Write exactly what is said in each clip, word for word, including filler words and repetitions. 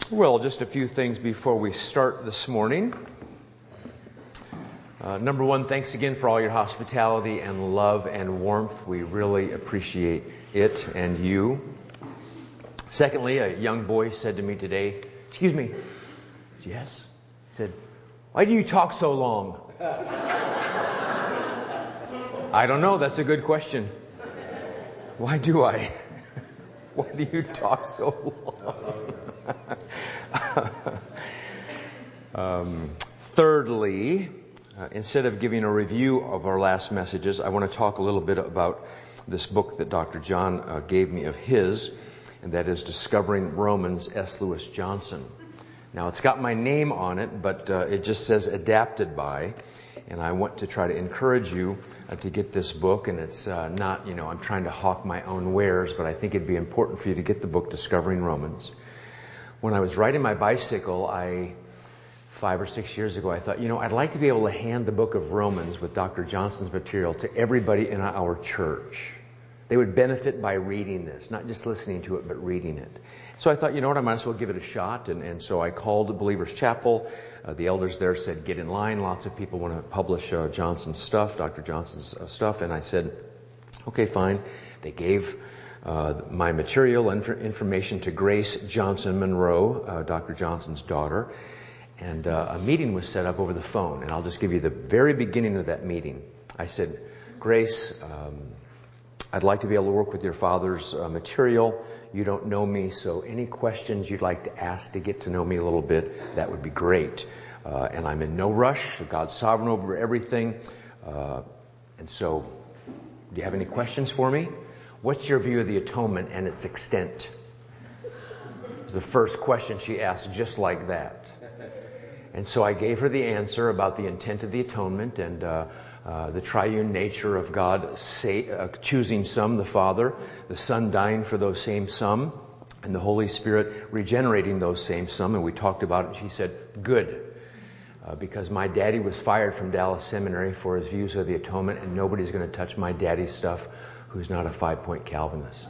Well, just a few things before we start this morning. Uh, number one, thanks again for all your hospitality and love and warmth. We really appreciate it and you. Secondly, a young boy said to me today, excuse me, yes, he said, why do you talk so long? I don't know, that's a good question. Why do I? Why do you talk so long? um, thirdly, uh, instead of giving a review of our last messages, I want to talk a little bit about this book that Doctor John uh, gave me of his, and that is Discovering Romans, S. Lewis Johnson. Now, it's got my name on it, but uh, it just says adapted by, and I want to try to encourage you uh, to get this book, and it's uh, not, you know, I'm trying to hawk my own wares, but I think it'd be important for you to get the book Discovering Romans. When I was riding my bicycle, I, five or six years ago, I thought, you know, I'd like to be able to hand the book of Romans with Doctor Johnson's material to everybody in our church. They would benefit by reading this, not just listening to it, but reading it. So I thought, you know what, I might as well give it a shot. And, and so I called Believers Chapel. Uh, the elders there said, get in line. Lots of people want to publish uh, Johnson's stuff, Doctor Johnson's uh, stuff. And I said, okay, fine. They gave uh, my material and information to Grace Johnson Monroe, uh, Doctor Johnson's daughter. And uh, a meeting was set up over the phone. And I'll just give you the very beginning of that meeting. I said, Grace, um, I'd like to be able to work with your father's uh, material. You don't know me, so any questions you'd like to ask to get to know me a little bit, that would be great. Uh, and I'm in no rush. God's sovereign over everything. Uh, and so, do you have any questions for me? What's your view of the atonement and its extent? It was the first question she asked, just like that. And so I gave her the answer about the intent of the atonement and uh, uh, the triune nature of God say, uh, choosing some, the Father, the Son dying for those same some, and the Holy Spirit regenerating those same some. And we talked about it, and she said, good. Uh, because my daddy was fired from Dallas Seminary for his views of the atonement, and nobody's going to touch my daddy's stuff who's not a five-point Calvinist.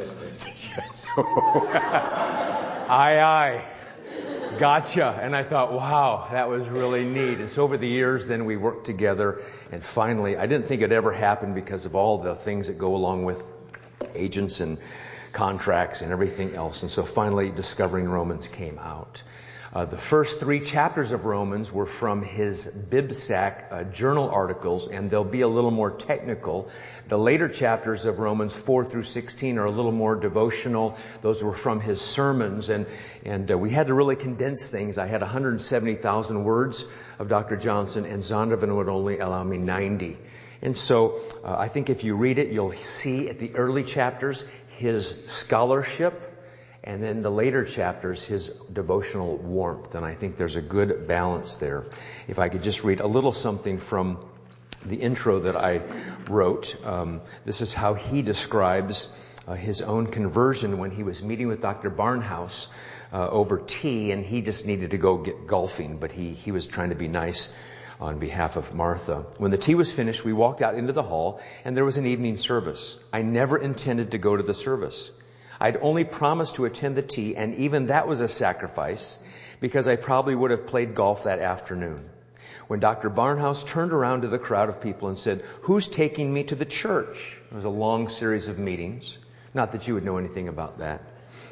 Aye, aye. Gotcha. And I thought, wow, that was really neat. And so over the years, then we worked together. And finally, I didn't think it ever happened because of all the things that go along with agents and contracts and everything else. And so finally, Discovering Romans came out. Uh, the first three chapters of Romans were from his BibSac uh, journal articles, and they'll be a little more technical. The later chapters of Romans four through sixteen are a little more devotional. Those were from his sermons, and and uh, we had to really condense things. I had one hundred seventy thousand words of Doctor Johnson, and Zondervan would only allow me ninety. And so uh, I think if you read it, you'll see at the early chapters his scholarship, and then the later chapters, his devotional warmth. And I think there's a good balance there. If I could just read a little something from the intro that I wrote. Um, this is how he describes uh, his own conversion when he was meeting with Doctor Barnhouse uh, over tea, and he just needed to go get golfing, but he, he was trying to be nice on behalf of Martha. When the tea was finished, we walked out into the hall, and there was an evening service. I never intended to go to the service. I'd only promised to attend the tea, and even that was a sacrifice because I probably would have played golf that afternoon. When Doctor Barnhouse turned around to the crowd of people and said, who's taking me to the church? It was a long series of meetings. Not that you would know anything about that.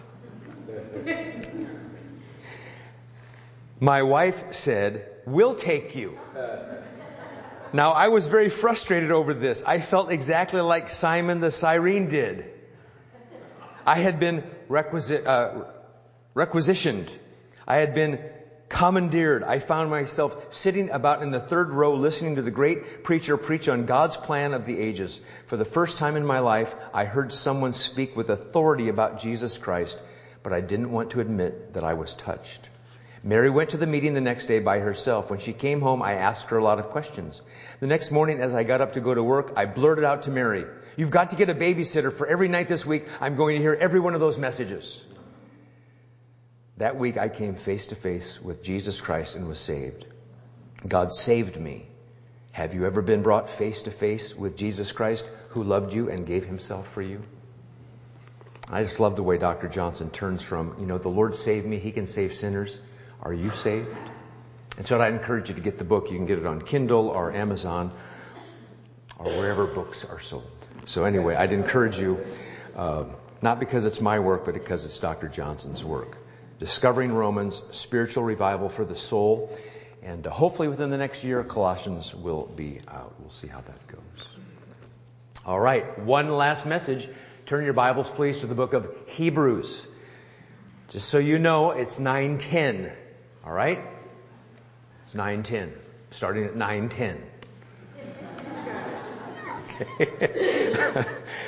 My wife said, we'll take you. Now, I was very frustrated over this. I felt exactly like Simon the Cyrene did. I had been requisi- uh, requisitioned. I had been commandeered. I found myself sitting about in the third row listening to the great preacher preach on God's plan of the ages. For the first time in my life, I heard someone speak with authority about Jesus Christ, but I didn't want to admit that I was touched. Mary went to the meeting the next day by herself. When she came home, I asked her a lot of questions. The next morning, as I got up to go to work, I blurted out to Mary, you've got to get a babysitter for every night this week. I'm going to hear every one of those messages. That week I came face to face with Jesus Christ and was saved. God saved me. Have you ever been brought face to face with Jesus Christ who loved you and gave himself for you? I just love the way Doctor Johnson turns from, you know, the Lord saved me, He can save sinners. Are you saved? And so I'd encourage you to get the book. You can get it on Kindle or Amazon or wherever books are sold. So anyway, I'd encourage you, uh, not because it's my work, but because it's Doctor Johnson's work. Discovering Romans, Spiritual Revival for the Soul. And uh, hopefully within the next year, Colossians will be out. We'll see how that goes. All right, one last message. Turn your Bibles, please, to the book of Hebrews. Just so you know, it's nine ten. All right? It's nine ten. Starting at nine ten. Okay.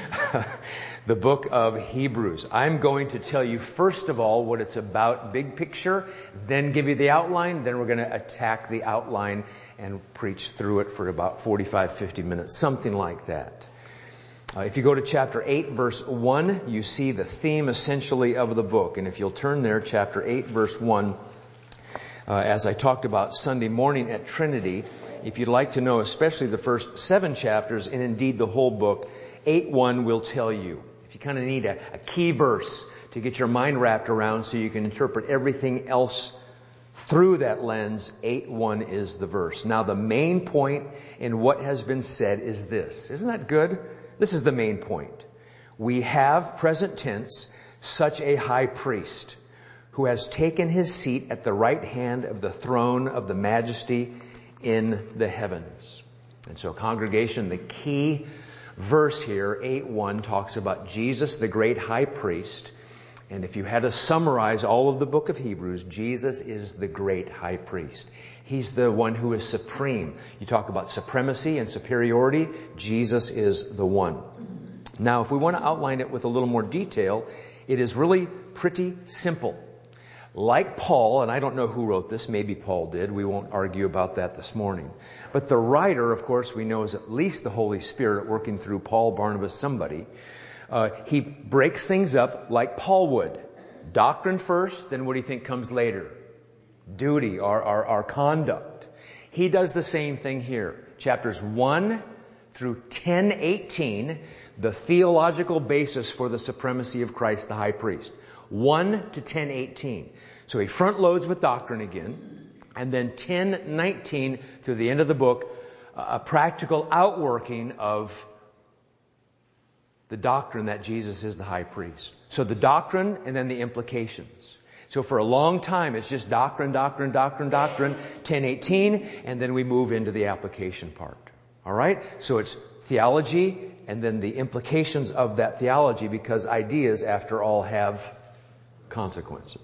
The book of Hebrews. I'm going to tell you, first of all, what it's about, big picture, then give you the outline, then we're going to attack the outline and preach through it for about forty-five, fifty minutes, something like that. Uh, if you go to chapter eight, verse one, you see the theme essentially of the book. And if you'll turn there, chapter eight, verse one, uh, as I talked about Sunday morning at Trinity, if you'd like to know especially the first seven chapters, and indeed the whole book, eight one will tell you. If you kind of need a, a key verse to get your mind wrapped around so you can interpret everything else through that lens, eight one is the verse. Now the main point in what has been said is this. Isn't that good? This is the main point. We have, present tense, such a high priest who has taken his seat at the right hand of the throne of the majesty in the heavens. And so, congregation, the key verse here, eight one, talks about Jesus, the great high priest. And if you had to summarize all of the book of Hebrews, Jesus is the great high priest. He's the one who is supreme. You talk about supremacy and superiority. Jesus is the one. Now, if we want to outline it with a little more detail, it is really pretty simple. Like Paul, and I don't know who wrote this, maybe Paul did. We won't argue about that this morning. But the writer, of course, we know is at least the Holy Spirit working through Paul, Barnabas, somebody. Uh, he breaks things up like Paul would. Doctrine first, then what do you think comes later? Duty, our, our, our conduct. He does the same thing here. Chapters one through ten eighteen, the theological basis for the supremacy of Christ the high priest. one to ten eighteen. So he front loads with doctrine again. And then ten nineteen through the end of the book, a practical outworking of the doctrine that Jesus is the high priest. So the doctrine and then the implications. So for a long time, it's just doctrine, doctrine, doctrine, doctrine, ten eighteen, and then we move into the application part. All right? So it's theology and then the implications of that theology, because ideas, after all, have consequences.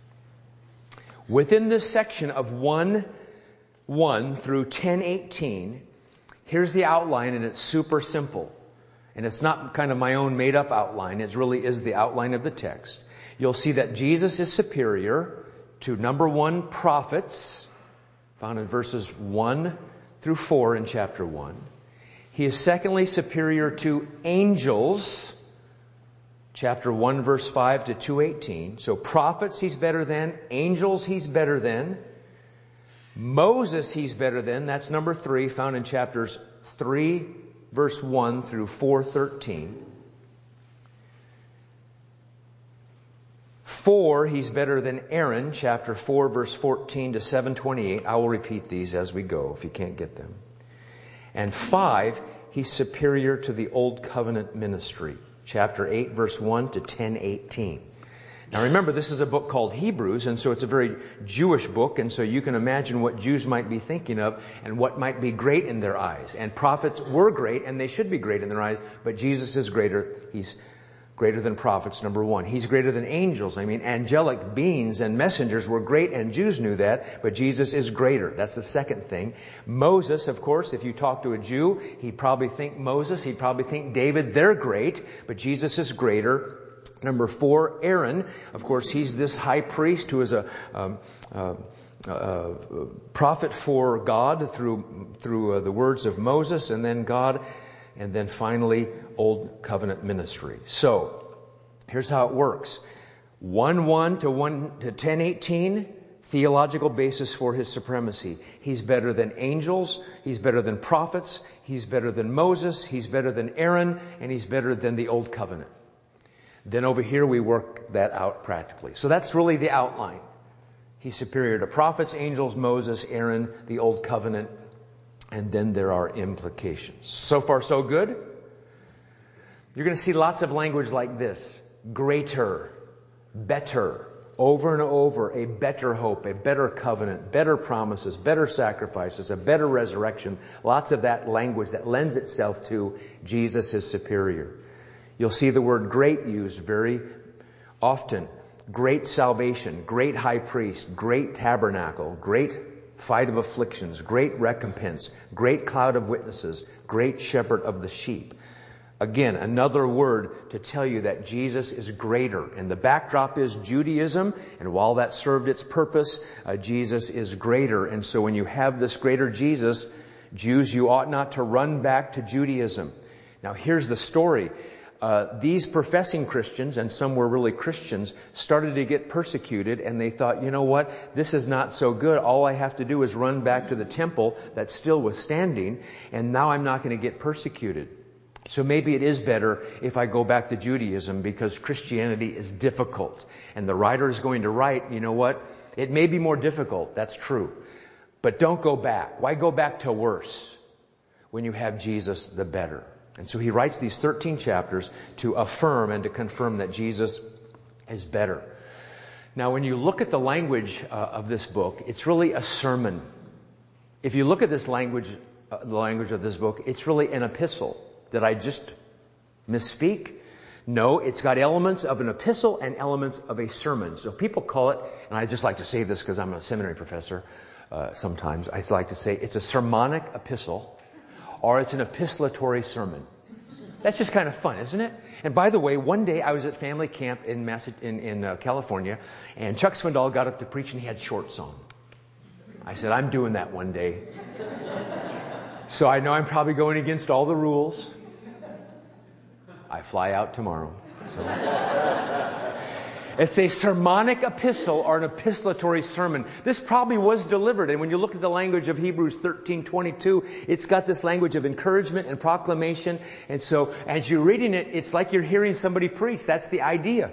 Within this section of one one through ten eighteen, here's the outline, and it's super simple. And it's not kind of my own made-up outline. It really is the outline of the text. You'll see that Jesus is superior to, number one, prophets, found in verses one through four in chapter one. He is secondly superior to angels, chapter one, verse five to two eighteen. So prophets he's better than. Angels he's better than. Moses he's better than. That's number three, found in chapters three, verse one through four thirteen. Four, he's better than Aaron, chapter four, verse fourteen to seven twenty-eight. I will repeat these as we go if you can't get them. And five, he's superior to the Old Covenant ministry, chapter eight, verse one to ten eighteen. Now remember, this is a book called Hebrews, and so it's a very Jewish book, and so you can imagine what Jews might be thinking of and what might be great in their eyes. And prophets were great, and they should be great in their eyes, but Jesus is greater. He's greater than prophets, number one. He's greater than angels. I mean, angelic beings and messengers were great, and Jews knew that, but Jesus is greater. That's the second thing. Moses, of course, if you talk to a Jew, he'd probably think Moses, he'd probably think David, they're great, but Jesus is greater. Number four, Aaron. Of course, he's this high priest who is a um, uh, uh, prophet for God through through uh, the words of Moses, and then God, and then finally Old Covenant ministry. So here's how it works: one one to one to ten eighteen. Theological basis for his supremacy. He's better than angels. He's better than prophets. He's better than Moses. He's better than Aaron, and he's better than the Old Covenant. Then over here we work that out practically. So that's really the outline. He's superior to prophets, angels, Moses, Aaron, the Old Covenant, and then there are implications. So far so good? You're going to see lots of language like this. Greater, better, over and over, a better hope, a better covenant, better promises, better sacrifices, a better resurrection. Lots of that language that lends itself to Jesus is superior. You'll see the word great used very often. Great salvation, great high priest, great tabernacle, great fight of afflictions, great recompense, great cloud of witnesses, great shepherd of the sheep. Again, another word to tell you that Jesus is greater. And the backdrop is Judaism. And while that served its purpose, uh, Jesus is greater. And so when you have this greater Jesus, Jews, you ought not to run back to Judaism. Now here's the story. Uh, these professing Christians, and some were really Christians, started to get persecuted, and they thought, you know what, this is not so good. All I have to do is run back to the temple that still was standing, and now I'm not going to get persecuted. So maybe it is better if I go back to Judaism, because Christianity is difficult. And the writer is going to write, you know what, it may be more difficult, that's true. But don't go back. Why go back to worse when you have Jesus the better? And so he writes these thirteen chapters to affirm and to confirm that Jesus is better. Now, when you look at the language uh, of this book, it's really a sermon. If you look at this language, uh, the language of this book, it's really an epistle. Did I just misspeak? No, it's got elements of an epistle and elements of a sermon. So people call it, and I just like to say this because I'm a seminary professor uh, sometimes, I like to say it's a sermonic epistle, or it's an epistolatory sermon. That's just kind of fun, isn't it? And by the way, one day I was at family camp in Mass- in, in uh, California, and Chuck Swindoll got up to preach and he had shorts on. I said, I'm doing that one day. So I know I'm probably going against all the rules. I fly out tomorrow. So. It's a sermonic epistle or an epistolatory sermon. This probably was delivered. And when you look at the language of Hebrews thirteen twenty-two, it's got this language of encouragement and proclamation. And so as you're reading it, it's like you're hearing somebody preach. That's the idea.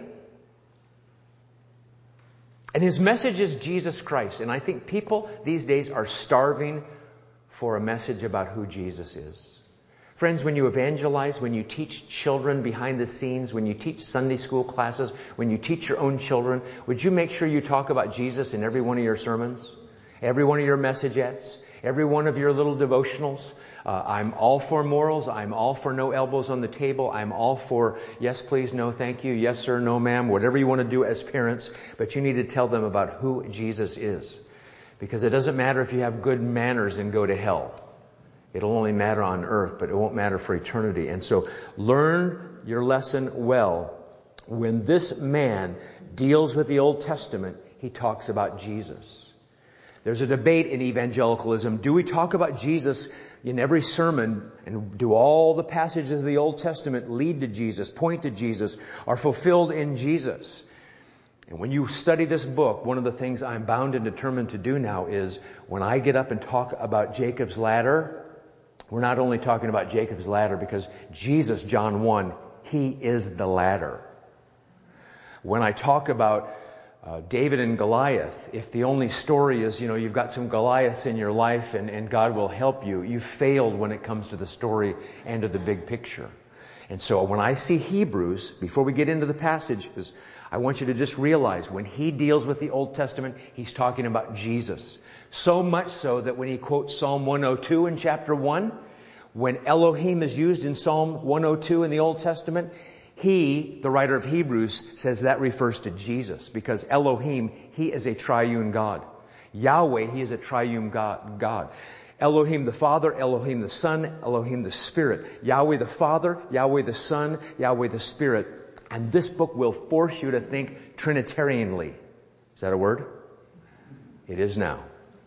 And his message is Jesus Christ. And I think people these days are starving for a message about who Jesus is. Friends, when you evangelize, when you teach children behind the scenes, when you teach Sunday school classes, when you teach your own children, would you make sure you talk about Jesus in every one of your sermons, every one of your messagettes, every one of your little devotionals? Uh, I'm all for morals. I'm all for no elbows on the table. I'm all for yes, please, no, thank you, yes, sir, no, ma'am, whatever you want to do as parents. But you need to tell them about who Jesus is. Because it doesn't matter if you have good manners and go to hell. It'll only matter on earth, but it won't matter for eternity. And so learn your lesson well. When this man deals with the Old Testament, he talks about Jesus. There's a debate in evangelicalism. Do we talk about Jesus in every sermon, and do all the passages of the Old Testament lead to Jesus, point to Jesus, are fulfilled in Jesus? And when you study this book, one of the things I'm bound and determined to do now is when I get up and talk about Jacob's ladder, we're not only talking about Jacob's ladder because Jesus, John one, he is the ladder. When I talk about uh, David and Goliath, if the only story is, you know, you've got some Goliaths in your life and, and God will help you, you've failed when it comes to the story and to the big picture. And so when I see Hebrews, before we get into the passages, I want you to just realize when he deals with the Old Testament, he's talking about Jesus. So much so that when he quotes Psalm one oh two in chapter one, when Elohim is used in Psalm one oh two in the Old Testament, he, the writer of Hebrews, says that refers to Jesus. Because Elohim, he is a triune God. Yahweh, he is a triune God. God. Elohim the Father, Elohim the Son, Elohim the Spirit. Yahweh the Father, Yahweh the Son, Yahweh the Spirit. And this book will force you to think Trinitarianly. Is that a word? It is now.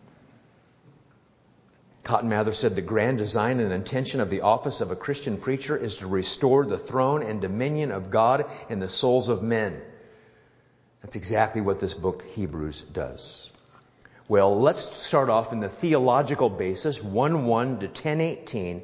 Cotton Mather said the grand design and intention of the office of a Christian preacher is to restore the throne and dominion of God in the souls of men. That's exactly what this book, Hebrews, does. Well, let's start off in the theological basis, one one to ten eighteen.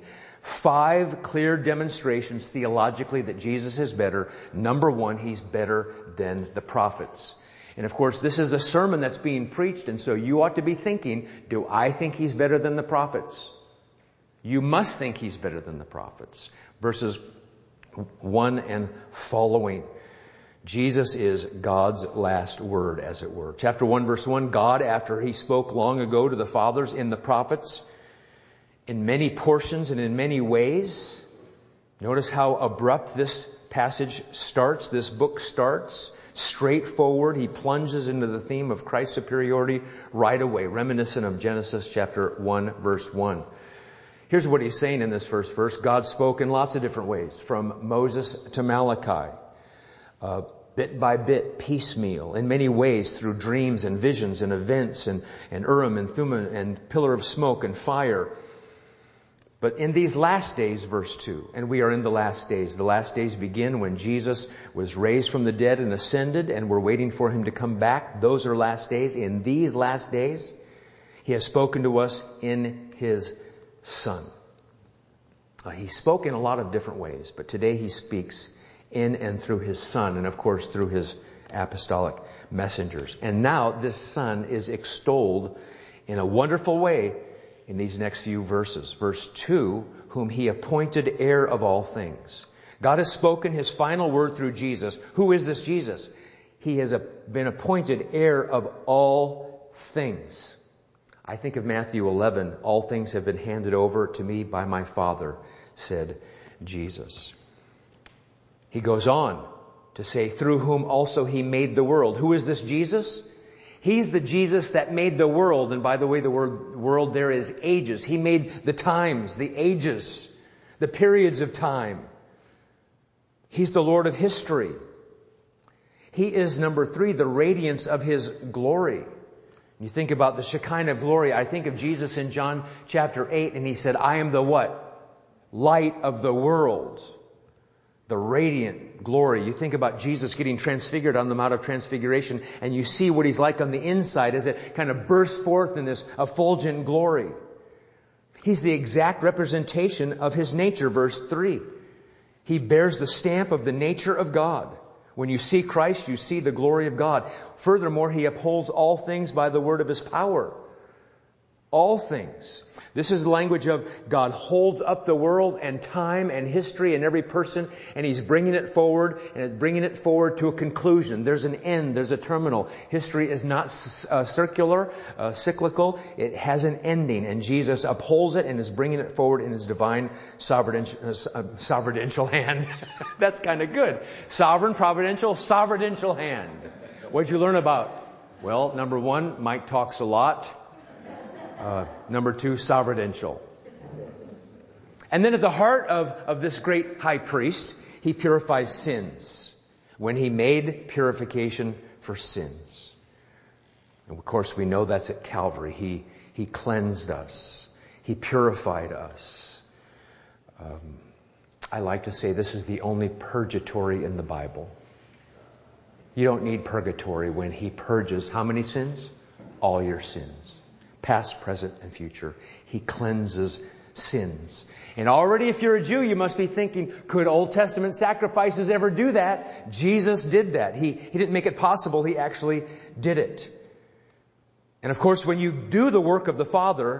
Five clear demonstrations theologically that Jesus is better. Number one, He's better than the prophets. And of course, this is a sermon that's being preached, and so you ought to be thinking, do I think He's better than the prophets? You must think He's better than the prophets. Verses one and following. Jesus is God's last word, as it were. Chapter one, verse one, God, after He spoke long ago to the fathers in the prophets, in many portions and in many ways. Notice how abrupt this passage starts, this book starts. Straightforward. He plunges into the theme of Christ's superiority right away, reminiscent of Genesis chapter one, verse one. Here's what He's saying in this first verse. God spoke in lots of different ways, from Moses to Malachi. Uh, bit by bit, piecemeal, in many ways, through dreams and visions and events and, and Urim and Thummim and pillar of smoke and fire. But in these last days, verse two, and we are in the last days. The last days begin when Jesus was raised from the dead and ascended, and we're waiting for Him to come back. Those are last days. In these last days, He has spoken to us in His Son. Uh, he spoke in a lot of different ways, but today He speaks in and through His Son, and of course through His apostolic messengers. And now this Son is extolled in a wonderful way in these next few verses. Verse two, whom He appointed heir of all things. God has spoken His final word through Jesus. Who is this Jesus? He has been appointed heir of all things. I think of Matthew eleven, all things have been handed over to me by my Father, said Jesus. He goes on to say, through whom also He made the world. Who is this Jesus? He's the Jesus that made the world. And by the way, the word world there is ages. He made the times, the ages, the periods of time. He's the Lord of history. He is, number three, the radiance of His glory. You think about the Shekinah glory. I think of Jesus in John chapter eight, and He said, I am the what? Light of the world. The radiant glory. You think about Jesus getting transfigured on the Mount of Transfiguration, and you see what He's like on the inside as it kind of bursts forth in this effulgent glory. He's the exact representation of His nature, verse three. He bears the stamp of the nature of God. When you see Christ, you see the glory of God. Furthermore, He upholds all things by the word of His power. All things. This is the language of God holds up the world and time and history and every person, and He's bringing it forward and bringing it forward to a conclusion. There's an end. There's a terminal. History is not uh, circular, uh, cyclical. It has an ending, and Jesus upholds it and is bringing it forward in His divine sovereign, uh, sovereigntial hand. That's kind of good. Sovereign, providential, sovereigntial hand. What did you learn about? Well, number one, Mike talks a lot. Uh, number two, sovereigntial. And then at the heart of, of this great high priest, He purifies sins. When He made purification for sins. And of course we know that's at Calvary. He, he cleansed us. He purified us. Um, I like to say this is the only purgatory in the Bible. You don't need purgatory when He purges how many sins? All your sins. Past, present, and future. He cleanses sins. And already if you're a Jew, you must be thinking, could Old Testament sacrifices ever do that? Jesus did that. He, he didn't make it possible. He actually did it. And of course, when you do the work of the Father,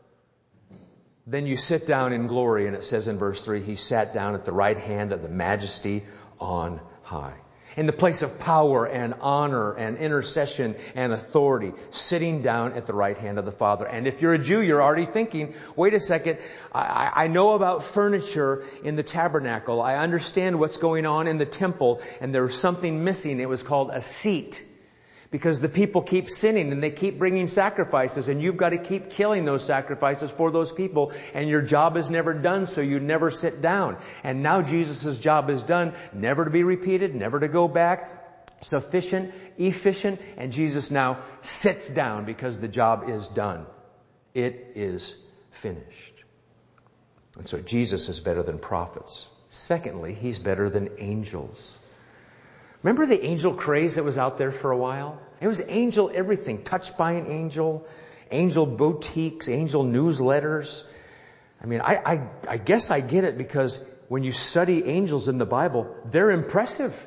then you sit down in glory. And it says in verse three, He sat down at the right hand of the Majesty on high. In the place of power and honor and intercession and authority, sitting down at the right hand of the Father. And if you're a Jew, you're already thinking, wait a second, I, I know about furniture in the tabernacle. I understand what's going on in the temple, and there was something missing. It was called a seat. Because the people keep sinning and they keep bringing sacrifices, and you've got to keep killing those sacrifices for those people, and your job is never done, so you never sit down. And now Jesus' job is done, never to be repeated, never to go back, sufficient, efficient, and Jesus now sits down because the job is done. It is finished. And so Jesus is better than prophets. Secondly, He's better than angels. Remember the angel craze that was out there for a while? It was angel everything. Touched by an angel, angel boutiques, angel newsletters. I mean, I, I, I guess I get it, because when you study angels in the Bible, they're impressive.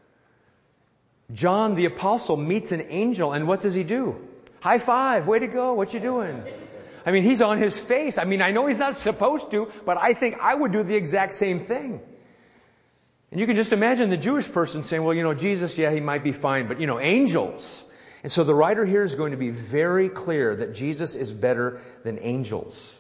John the Apostle meets an angel, and what does he do? High five, way to go, what you doing? I mean, he's on his face. I mean, I know he's not supposed to, but I think I would do the exact same thing. And you can just imagine the Jewish person saying, well, you know, Jesus, yeah, he might be fine, but, you know, angels. And so the writer here is going to be very clear that Jesus is better than angels.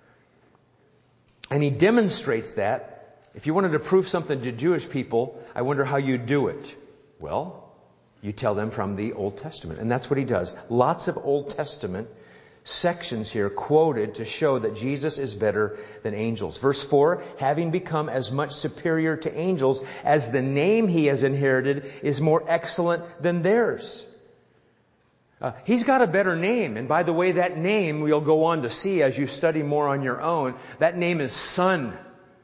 And he demonstrates that. If you wanted to prove something to Jewish people, I wonder how you'd do it. Well, you tell them from the Old Testament. And that's what he does. Lots of Old Testament sections here quoted to show that Jesus is better than angels. Verse four, having become as much superior to angels as the name he has inherited is more excellent than theirs. Uh, he's got a better name. And by the way, that name we'll go on to see as you study more on your own. That name is Son.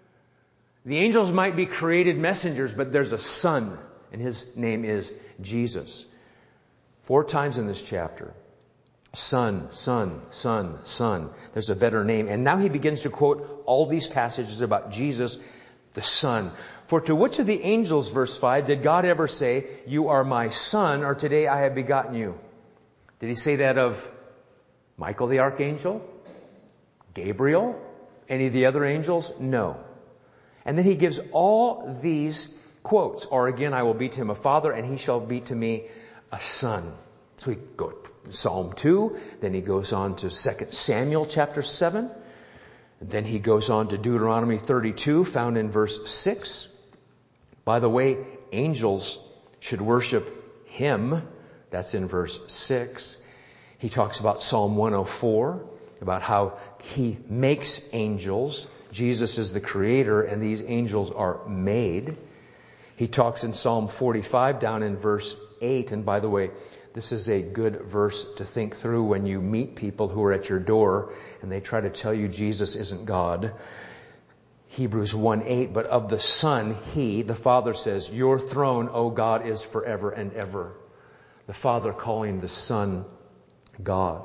The angels might be created messengers, but there's a Son, and his name is Jesus. Four times in this chapter. Son, Son, Son, Son. There's a better name. And now he begins to quote all these passages about Jesus, the Son. For to which of the angels, verse five, did God ever say, you are my Son, or today I have begotten you? Did he say that of Michael the archangel? Gabriel? Any of the other angels? No. And then he gives all these quotes. Or again, I will be to him a father, and he shall be to me a son. So he goes Psalm two, then he goes on to Second Samuel chapter seven, and then he goes on to Deuteronomy thirty-two, found in verse six. By the way, angels should worship him. That's in verse six. He talks about Psalm one oh four, about how he makes angels. Jesus is the creator, and these angels are made. He talks in Psalm forty-five down in verse eight, and by the way, this is a good verse to think through when you meet people who are at your door and they try to tell you Jesus isn't God. Hebrews one eight, but of the Son, he, the Father says, your throne, O God, is forever and ever. The Father calling the Son God.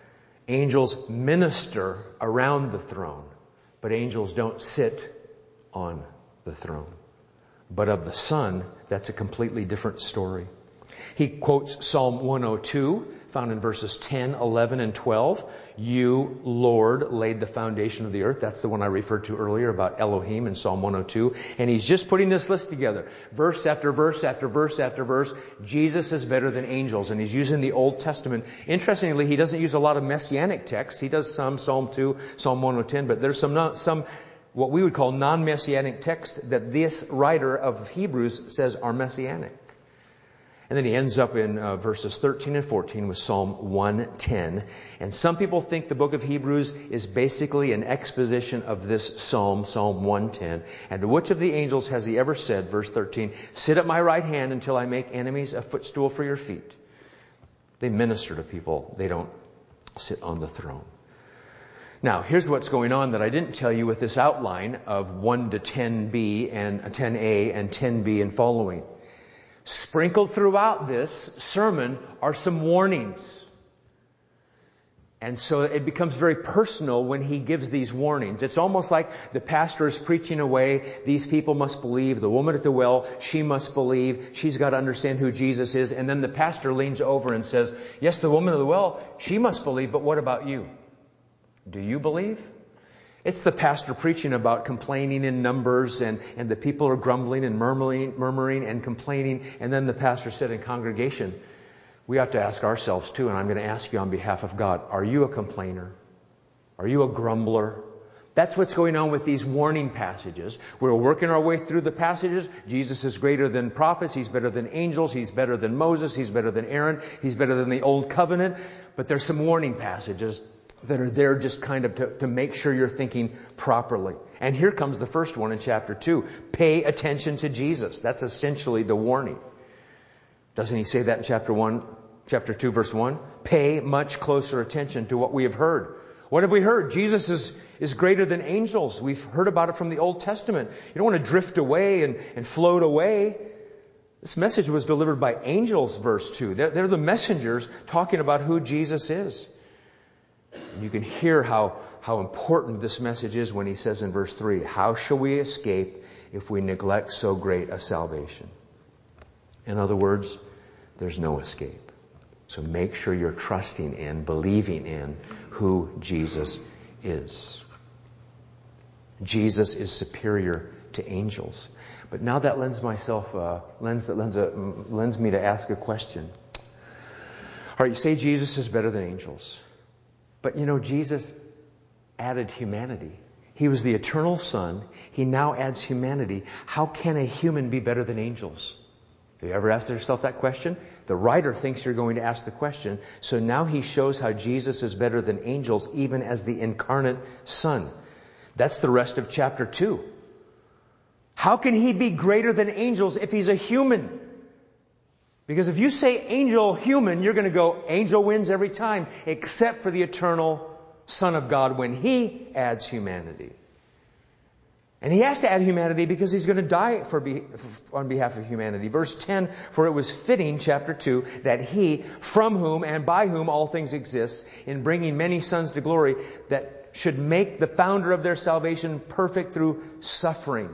Angels minister around the throne, but angels don't sit on the throne. But of the Son, that's a completely different story. He quotes Psalm one oh two, found in verses ten, eleven, and twelve. You, Lord, laid the foundation of the earth. That's the one I referred to earlier about Elohim in Psalm one oh two. And he's just putting this list together. Verse after verse after verse after verse. Jesus is better than angels. And he's using the Old Testament. Interestingly, he doesn't use a lot of messianic text. He does some, Psalm two, Psalm one oh ten. But there's some, some what we would call non-messianic texts that this writer of Hebrews says are messianic. And then he ends up in uh, verses thirteen and fourteen with Psalm one ten. And some people think the book of Hebrews is basically an exposition of this psalm, Psalm one ten. And to which of the angels has he ever said, verse thirteen, sit at my right hand until I make enemies a footstool for your feet? They minister to people. They don't sit on the throne. Now, here's what's going on that I didn't tell you with this outline of one to ten B and ten A and ten B and following. Sprinkled throughout this sermon are some warnings. And so it becomes very personal when he gives these warnings. It's almost like the pastor is preaching away. These people must believe. The woman at the well, she must believe. She's got to understand who Jesus is. And then the pastor leans over and says, yes, the woman at the well, she must believe, but what about you? Do you believe? It's the pastor preaching about complaining in numbers, and, and the people are grumbling and murmuring, murmuring and complaining. And then the pastor said in congregation, we have to ask ourselves too, and I'm going to ask you on behalf of God, are you a complainer? Are you a grumbler? That's what's going on with these warning passages. We're working our way through the passages. Jesus is greater than prophets. He's better than angels. He's better than Moses. He's better than Aaron. He's better than the old covenant. But there's some warning passages that are there just kind of to, to make sure you're thinking properly. And here comes the first one in chapter two. Pay attention to Jesus. That's essentially the warning. Doesn't he say that in chapter one, chapter two, verse one? Pay much closer attention to what we have heard. What have we heard? Jesus is, is greater than angels. We've heard about it from the Old Testament. You don't want to drift away and, and float away. This message was delivered by angels, verse two. They're, they're the messengers talking about who Jesus is. And you can hear how, how important this message is when he says in verse three, how shall we escape if we neglect so great a salvation? In other words, there's no escape. So make sure you're trusting in, believing in who Jesus is. Jesus is superior to angels. But now that lends myself, uh, lends, lends, a, lends me to ask a question. All right, you say Jesus is better than angels. But you know, Jesus added humanity. He was the eternal Son. He now adds humanity. How can a human be better than angels? Have you ever asked yourself that question? The writer thinks you're going to ask the question. So now he shows how Jesus is better than angels, even as the incarnate Son. That's the rest of chapter two. How can he be greater than angels if he's a human? Because if you say angel, human, you're going to go, angel wins every time, except for the eternal Son of God when he adds humanity. And he has to add humanity because he's going to die for be, on behalf of humanity. Verse ten, for it was fitting, chapter two, that he, from whom and by whom all things exist, in bringing many sons to glory, that should make the founder of their salvation perfect through suffering.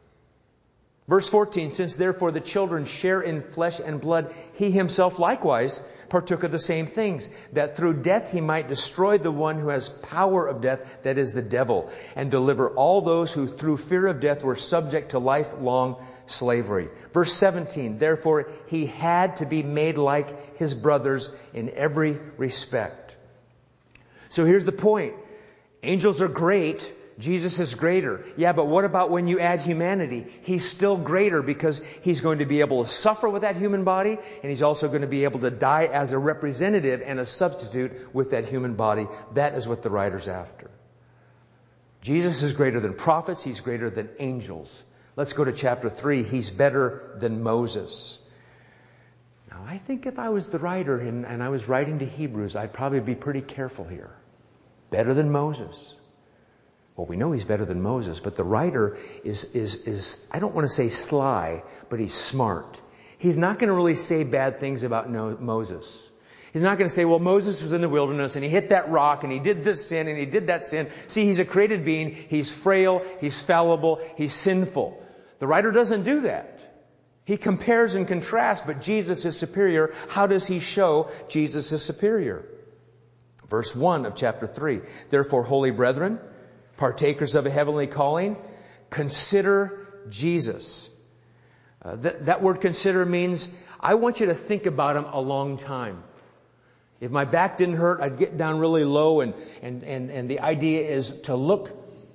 Verse fourteen, since therefore the children share in flesh and blood, he himself likewise partook of the same things, that through death he might destroy the one who has power of death, that is the devil, and deliver all those who through fear of death were subject to lifelong slavery. Verse seventeen, therefore he had to be made like his brothers in every respect. So here's the point. Angels are great. Jesus is greater. Yeah, but what about when you add humanity? He's still greater because he's going to be able to suffer with that human body, and he's also going to be able to die as a representative and a substitute with that human body. That is what the writer's after. Jesus is greater than prophets. He's greater than angels. Let's go to chapter three. He's better than Moses. Now, I think if I was the writer and, and I was writing to Hebrews, I'd probably be pretty careful here. Better than Moses. Well, we know he's better than Moses, but the writer is, is, is, I don't want to say sly, but he's smart. He's not going to really say bad things about no, Moses. He's not going to say, well, Moses was in the wilderness and he hit that rock and he did this sin and he did that sin. See, he's a created being. He's frail. He's fallible. He's sinful. The writer doesn't do that. He compares and contrasts, but Jesus is superior. How does he show Jesus is superior? Verse one of chapter three. Therefore, holy brethren, partakers of a heavenly calling, consider Jesus. Uh, that, that word consider means I want you to think about him a long time. If my back didn't hurt, I'd get down really low, and, and, and, and the idea is to look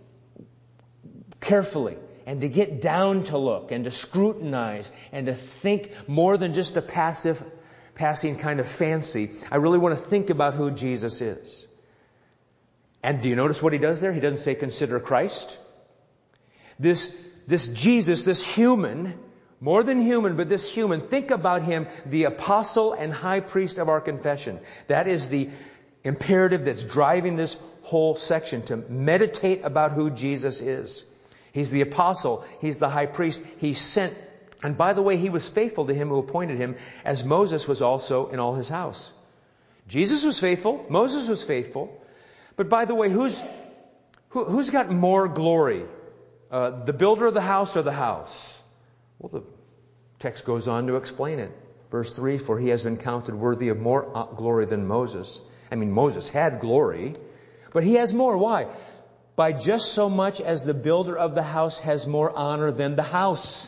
carefully and to get down to look and to scrutinize and to think more than just a passive, passing kind of fancy. I really want to think about who Jesus is. And do you notice what he does there? He doesn't say consider Christ. This, this Jesus, this human, more than human, but this human, think about him, the apostle and high priest of our confession. That is the imperative that's driving this whole section, to meditate about who Jesus is. He's the apostle. He's the high priest. He's sent. And by the way, he was faithful to him who appointed him, as Moses was also in all his house. Jesus was faithful. Moses was faithful. But by the way, who's who, who's got more glory? Uh, the builder of the house or the house? Well, the text goes on to explain it. Verse three, for he has been counted worthy of more glory than Moses. I mean, Moses had glory, but he has more. Why? By just so much as the builder of the house has more honor than the house.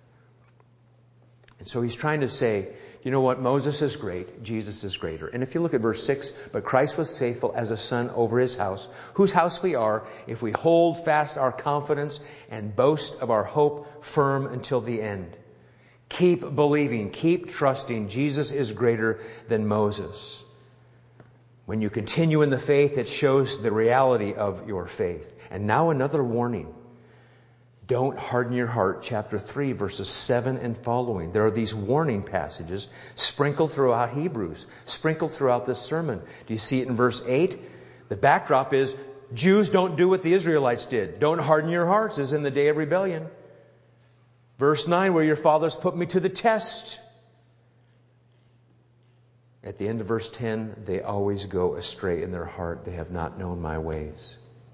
And so he's trying to say, you know what? Moses is great. Jesus is greater. And if you look at verse six, but Christ was faithful as a son over his house, whose house we are, if we hold fast our confidence and boast of our hope firm until the end. Keep believing. Keep trusting. Jesus is greater than Moses. When you continue in the faith, it shows the reality of your faith. And now another warning. Don't harden your heart, chapter three, verses seven and following. There are these warning passages sprinkled throughout Hebrews, sprinkled throughout this sermon. Do you see it in verse eight? The backdrop is, Jews, don't do what the Israelites did. Don't harden your hearts as in the day of rebellion. Verse nine, where your fathers put me to the test. At the end of verse ten, they always go astray in their heart. They have not known my ways.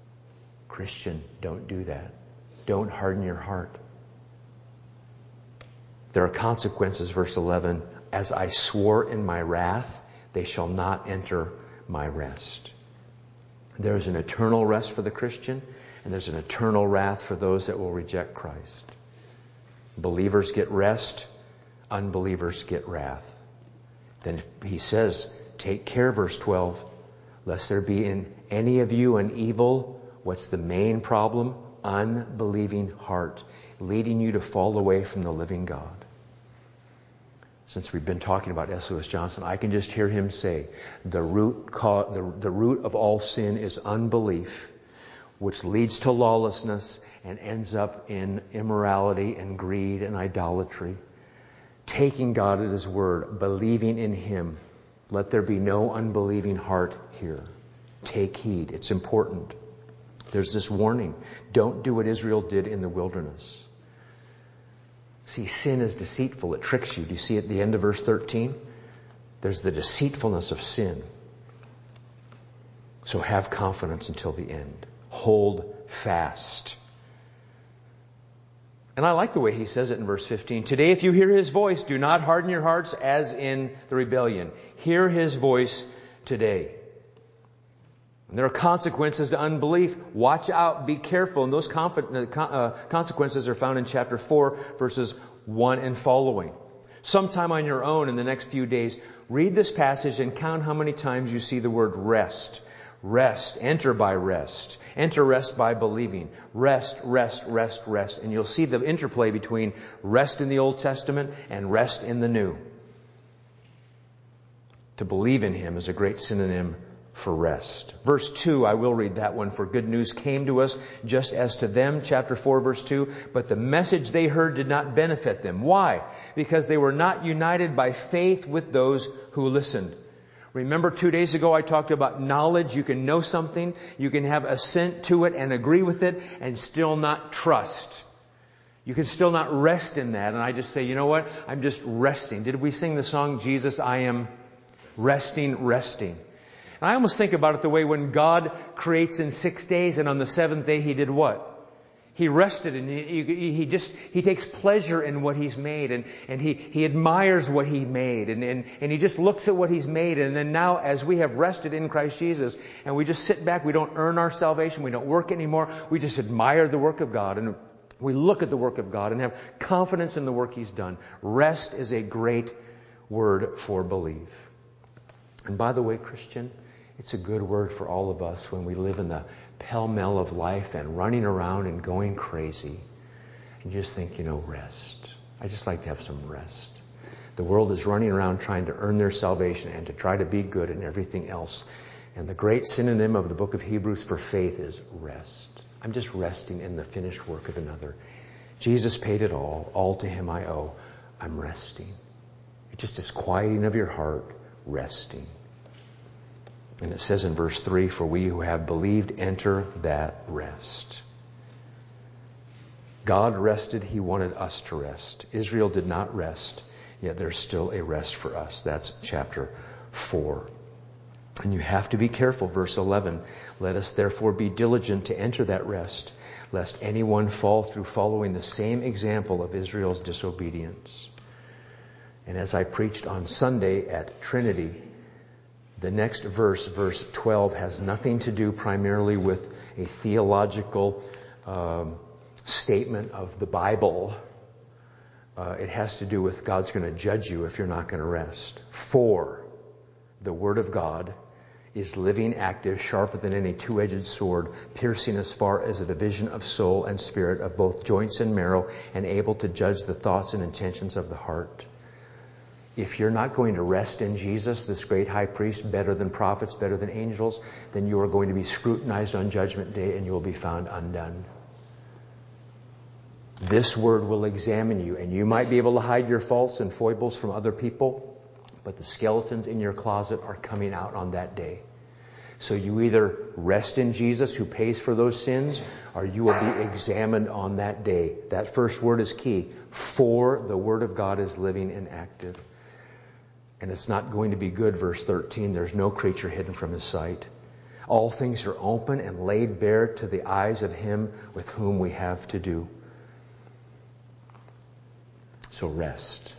Christian, don't do that. Don't harden your heart. There are consequences, verse eleven. As I swore in my wrath, they shall not enter my rest. There is an eternal rest for the Christian, and there's an eternal wrath for those that will reject Christ. Believers get rest, unbelievers get wrath. Then he says, take care, verse twelve, lest there be in any of you an evil, what's the main problem? Unbelieving heart, leading you to fall away from the living God. Since we've been talking about S. Lewis Johnson, I can just hear him say, the root, ca- the, the root of all sin is unbelief, which leads to lawlessness and ends up in immorality and greed and idolatry. Taking God at His word, believing in Him. Let there be no unbelieving heart here. Take heed. It's important. There's this warning. Don't do what Israel did in the wilderness. See, sin is deceitful. It tricks you. Do you see at the end of verse thirteen? There's the deceitfulness of sin. So have confidence until the end. Hold fast. And I like the way he says it in verse fifteen. Today, if you hear His voice, do not harden your hearts as in the rebellion. Hear His voice today. And there are consequences to unbelief. Watch out. Be careful. And those conf- uh, consequences are found in chapter four, verses one and following. Sometime on your own in the next few days, read this passage and count how many times you see the word rest. Rest. Enter by rest. Enter rest by believing. Rest, rest, rest, rest. And you'll see the interplay between rest in the Old Testament and rest in the New. To believe in Him is a great synonym for rest. Verse two, I will read that one. For good news came to us just as to them, chapter four, verse two. But the message they heard did not benefit them. Why? Because they were not united by faith with those who listened. Remember two days ago I talked about knowledge. You can know something, you can have assent to it and agree with it and still not trust. You can still not rest in that. And I just say, you know what? I'm just resting. Did we sing the song, Jesus, I am resting, resting? And I almost think about it the way when God creates in six days and on the seventh day He did what? He rested and he, he just, he takes pleasure in what He's made and, and he, he admires what He made and, and, and He just looks at what He's made. And then now as we have rested in Christ Jesus and we just sit back, we don't earn our salvation, we don't work anymore, we just admire the work of God and we look at the work of God and have confidence in the work He's done. Rest is a great word for believe. And by the way, Christian, it's a good word for all of us when we live in the pell-mell of life and running around and going crazy. And you just think, you know, rest. I just like to have some rest. The world is running around trying to earn their salvation and to try to be good and everything else. And the great synonym of the book of Hebrews for faith is rest. I'm just resting in the finished work of another. Jesus paid it all. All to Him I owe. I'm resting. It's just this quieting of your heart, resting. And it says in verse three, for we who have believed enter that rest. God rested. He wanted us to rest. Israel did not rest, yet there's still a rest for us. That's chapter four. And you have to be careful. Verse eleven, let us therefore be diligent to enter that rest, lest anyone fall through following the same example of Israel's disobedience. And as I preached on Sunday at Trinity, the next verse, verse twelve, has nothing to do primarily with a theological um, statement of the Bible. Uh, it has to do with God's going to judge you if you're not going to rest. For the Word of God is living, active, sharper than any two-edged sword, piercing as far as a division of soul and spirit, of both joints and marrow, and able to judge the thoughts and intentions of the heart. If you're not going to rest in Jesus, this great high priest, better than prophets, better than angels, then you are going to be scrutinized on Judgment Day and you will be found undone. This word will examine you, and you might be able to hide your faults and foibles from other people, but the skeletons in your closet are coming out on that day. So you either rest in Jesus who pays for those sins, or you will be examined on that day. That first word is key. For the Word of God is living and active. And it's not going to be good, verse thirteen. There's no creature hidden from His sight. All things are open and laid bare to the eyes of Him with whom we have to do. So rest.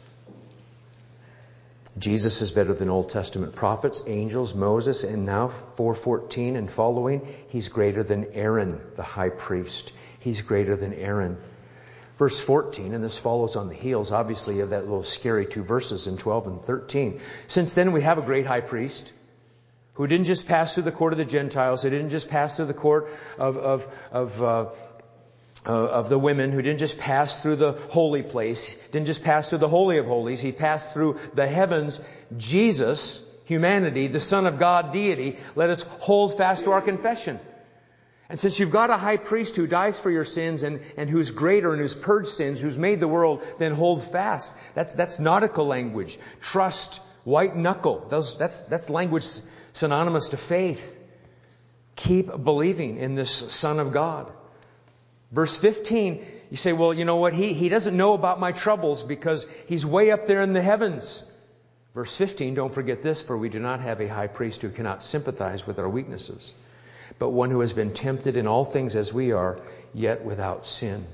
Jesus is better than Old Testament prophets, angels, Moses, and now four fourteen and following, He's greater than Aaron, the high priest. He's greater than Aaron. Verse fourteen, and this follows on the heels, obviously, of that little scary two verses in twelve and thirteen. Since then we have a great high priest who didn't just pass through the court of the Gentiles, who didn't just pass through the court of, of, of, uh, Uh, of the women, who didn't just pass through the holy place, didn't just pass through the Holy of Holies. He passed through the heavens. Jesus, humanity, the Son of God, deity, let us hold fast to our confession. And since you've got a high priest who dies for your sins and, and who's greater and who's purged sins, who's made the world, then hold fast. That's, that's nautical language. Trust, white knuckle. Those, that's, that's language synonymous to faith. Keep believing in this Son of God. Verse fifteen, you say, well, you know what? He, he doesn't know about my troubles because He's way up there in the heavens. Verse fifteen, don't forget this, for we do not have a high priest who cannot sympathize with our weaknesses, but one who has been tempted in all things as we are, yet without sin.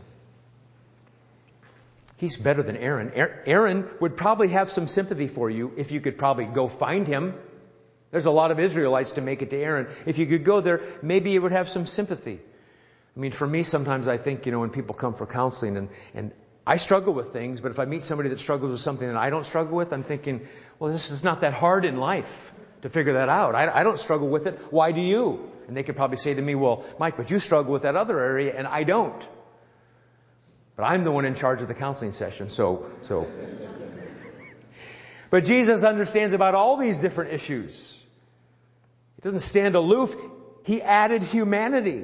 He's better than Aaron. Aaron would probably have some sympathy for you if you could probably go find him. There's a lot of Israelites to make it to Aaron. If you could go there, maybe you would have some sympathy. I mean, for me, sometimes I think, you know, when people come for counseling and, and I struggle with things, but if I meet somebody that struggles with something that I don't struggle with, I'm thinking, well, this is not that hard in life to figure that out. I, I don't struggle with it. Why do you? And they could probably say to me, well, Mike, but you struggle with that other area and I don't. But I'm the one in charge of the counseling session, so, so. But Jesus understands about all these different issues. He doesn't stand aloof. He added humanity.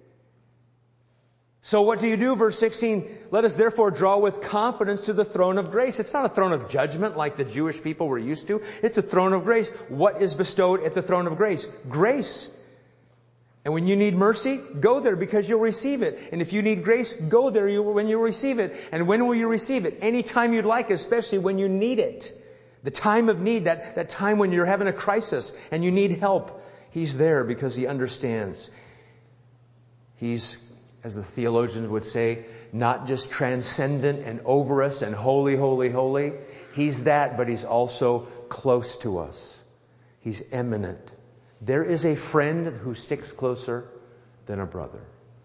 So what do you do? Verse sixteen, let us therefore draw with confidence to the throne of grace. It's not a throne of judgment like the Jewish people were used to. It's a throne of grace. What is bestowed at the throne of grace? Grace. And when you need mercy, go there because you'll receive it. And if you need grace, go there when you receive it. And when will you receive it? Anytime you'd like, especially when you need it. The time of need, that, that time when you're having a crisis and you need help. He's there because He understands. He's, as the theologians would say, not just transcendent and over us and holy, holy, holy. He's that, but He's also close to us. He's eminent. There is a friend who sticks closer than a brother.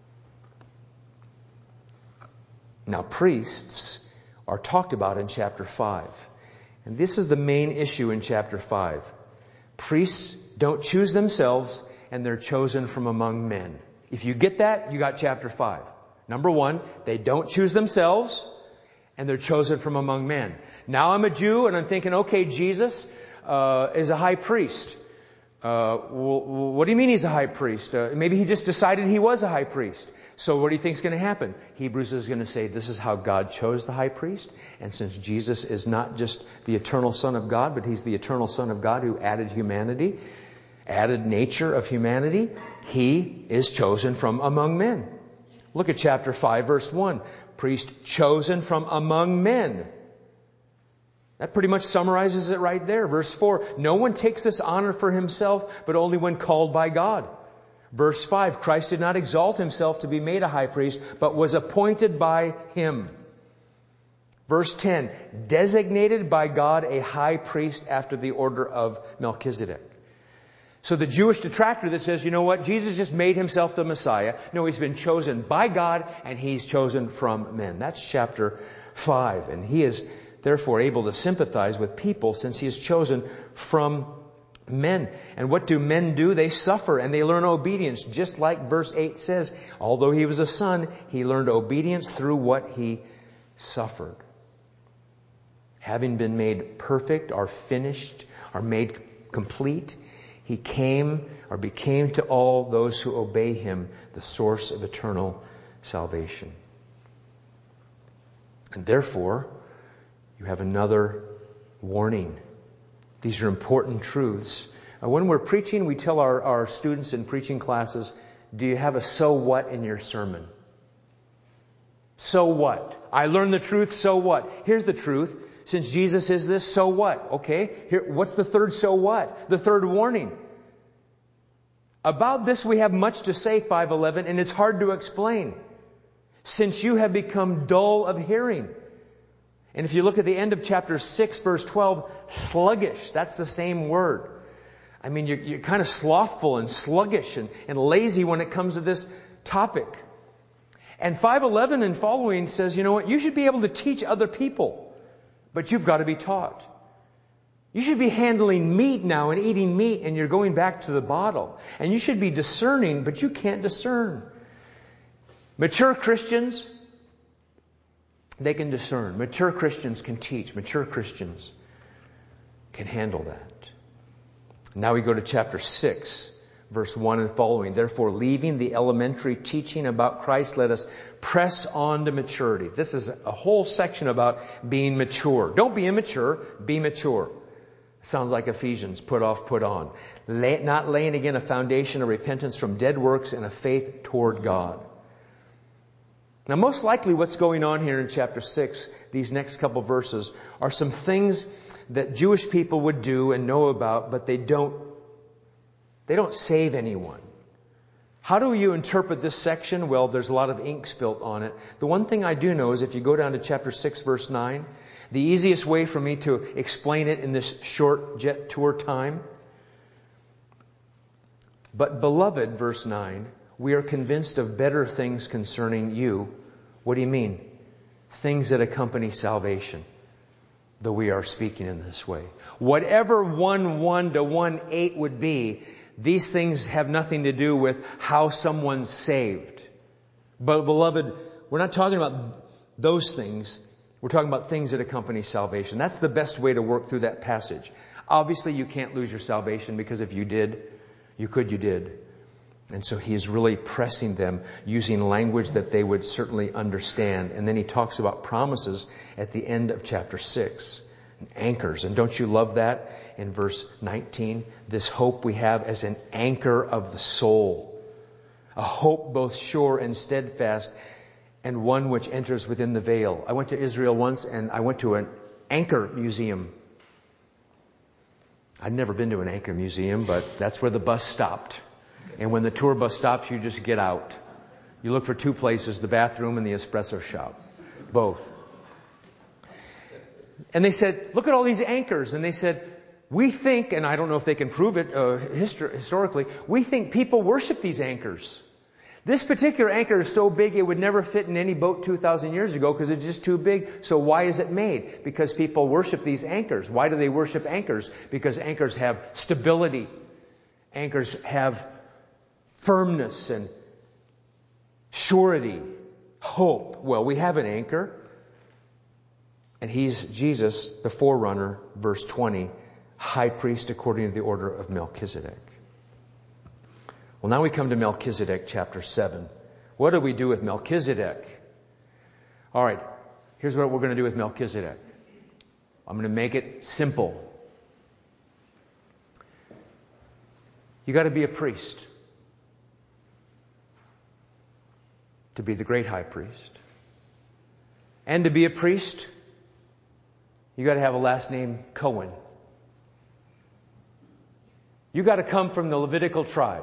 Now, priests are talked about in chapter five. And this is the main issue in chapter five. Priests don't choose themselves, and they're chosen from among men. If you get that, you got chapter five. Number one, they don't choose themselves, and they're chosen from among men. Now I'm a Jew, and I'm thinking, okay, Jesus uh, is a high priest. Uh, well, what do you mean He's a high priest? Uh, maybe He just decided He was a high priest. So what do you think is going to happen? Hebrews is going to say this is how God chose the high priest. And since Jesus is not just the eternal Son of God, but He's the eternal Son of God who added humanity, added nature of humanity, He is chosen from among men. Look at chapter five, verse one. Priest chosen from among men. That pretty much summarizes it right there. Verse four, no one takes this honor for himself, but only when called by God. Verse five, Christ did not exalt Himself to be made a high priest, but was appointed by Him. Verse ten, designated by God a high priest after the order of Melchizedek. So the Jewish detractor that says, you know what, Jesus just made Himself the Messiah. No, He's been chosen by God and He's chosen from men. That's chapter five. And He is therefore able to sympathize with people since He is chosen from men. And what do men do? They suffer and they learn obedience. Just like verse eight says, although He was a son, He learned obedience through what He suffered. Having been made perfect or finished or made complete, He came or became to all those who obey Him the source of eternal salvation. And therefore, you have another warning. These are important truths. Uh, when we're preaching, we tell our, our students in preaching classes, do you have a so what in your sermon? So what? I learned the truth, so what? Here's the truth. Since Jesus is this, so what? Okay, here, what's the third so what? The third warning. About this we have much to say, five eleven, and it's hard to explain, since you have become dull of hearing. And if you look at the end of chapter six, verse twelve, sluggish, that's the same word. I mean, you're, you're kind of slothful and sluggish and, and lazy when it comes to this topic. And five eleven and following says, you know what, you should be able to teach other people, but you've got to be taught. You should be handling meat now and eating meat, and you're going back to the bottle. And you should be discerning, but you can't discern. Mature Christians, they can discern. Mature Christians can teach. Mature Christians can handle that. Now we go to chapter six, verse one and following. Therefore, leaving the elementary teaching about Christ, let us press on to maturity. This is a whole section about being mature. Don't be immature, be mature. Sounds like Ephesians, put off, put on. Lay, not laying again a foundation of repentance from dead works and a faith toward God. Now, most likely what's going on here in chapter six, these next couple verses, are some things that Jewish people would do and know about, but they don't, they don't save anyone. How do you interpret this section? Well, there's a lot of ink spilt on it. The one thing I do know is if you go down to chapter six, verse nine, the easiest way for me to explain it in this short jet tour time. But beloved, verse nine, we are convinced of better things concerning you. What do you mean? Things that accompany salvation, though we are speaking in this way. Whatever one one to one eight would be, these things have nothing to do with how someone's saved. But beloved, we're not talking about those things. We're talking about things that accompany salvation. That's the best way to work through that passage. Obviously, you can't lose your salvation, because if you did, you could, you did. And so he is really pressing them using language that they would certainly understand. And then he talks about promises at the end of chapter six. And anchors. And don't you love that in verse nineteen? This hope we have as an anchor of the soul. A hope both sure and steadfast, and one which enters within the veil. I went to Israel once, and I went to an anchor museum. I'd never been to an anchor museum, but that's where the bus stopped. And when the tour bus stops, you just get out. You look for two places, the bathroom and the espresso shop. Both. And they said, look at all these anchors. And they said, we think, and I don't know if they can prove it uh, histor- historically, we think people worship these anchors. This particular anchor is so big it would never fit in any boat two thousand years ago because it's just too big. So why is it made? Because people worship these anchors. Why do they worship anchors? Because anchors have stability. Anchors have firmness and surety, hope. Well, we have an anchor. And he's Jesus, the forerunner, verse twenty, high priest according to the order of Melchizedek. Well, now we come to Melchizedek, chapter seven. What do we do with Melchizedek? All right, here's what we're going to do with Melchizedek. I'm going to make it simple. You got to be a priest to be the great high priest. And to be a priest, you got to have a last name Cohen. You got to come from the Levitical tribe.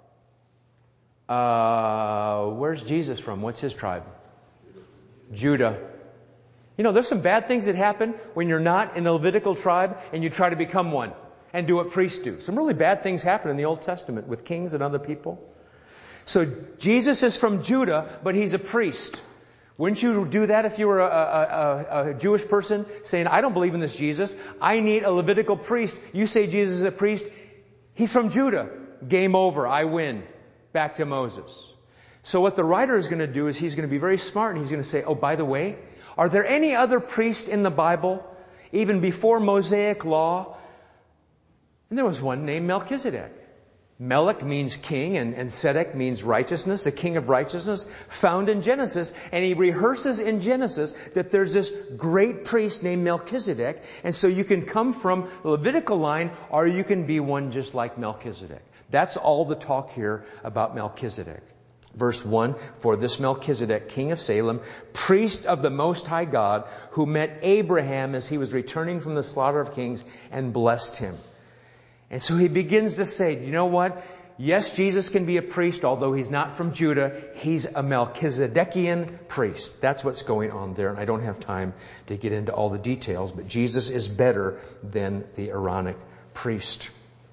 Uh, where's Jesus from? What's his tribe? Judah. You know, there's some bad things that happen when you're not in the Levitical tribe and you try to become one and do what priests do. Some really bad things happen in the Old Testament with kings and other people. So Jesus is from Judah, but he's a priest. Wouldn't you do that if you were a, a, a, a Jewish person saying, I don't believe in this Jesus. I need a Levitical priest. You say Jesus is a priest. He's from Judah. Game over. I win. Back to Moses. So what the writer is going to do is he's going to be very smart and he's going to say, oh, by the way, are there any other priests in the Bible, even before Mosaic law? And there was one named Melchizedek. Melech means king, and, and Sedek means righteousness, the king of righteousness, found in Genesis. And he rehearses in Genesis that there's this great priest named Melchizedek. And so you can come from the Levitical line, or you can be one just like Melchizedek. That's all the talk here about Melchizedek. Verse one, for this Melchizedek, king of Salem, priest of the Most High God, who met Abraham as he was returning from the slaughter of kings and blessed him. And so he begins to say, you know what? yes, Jesus can be a priest, although he's not from Judah. He's a Melchizedekian priest. That's what's going on there, and I don't have time to get into all the details, but Jesus is better than the Aaronic priest.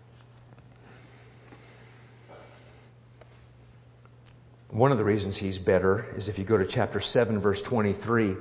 One of the reasons he's better is if you go to chapter seven, verse twenty-three,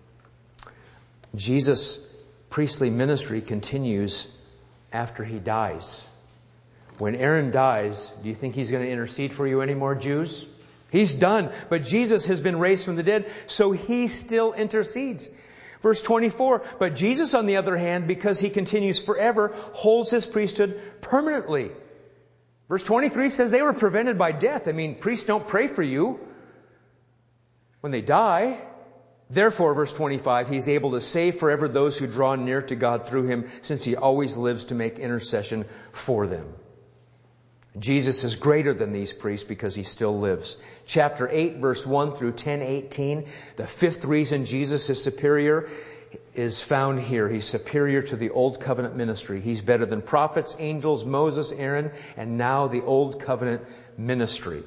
Jesus' priestly ministry continues after he dies. When Aaron dies, do you think he's going to intercede for you anymore, Jews? He's done. But Jesus has been raised from the dead, so he still intercedes. Verse twenty-four, but Jesus, on the other hand, because he continues forever, holds his priesthood permanently. Verse twenty-three says they were prevented by death. I mean, priests don't pray for you when they die. Therefore, verse twenty-five, he's able to save forever those who draw near to God through him, since he always lives to make intercession for them. Jesus is greater than these priests because he still lives. Chapter eight, verse one through ten eighteen, the fifth reason Jesus is superior is found here. He's superior to the Old Covenant ministry. He's better than prophets, angels, Moses, Aaron, and now the Old Covenant ministry.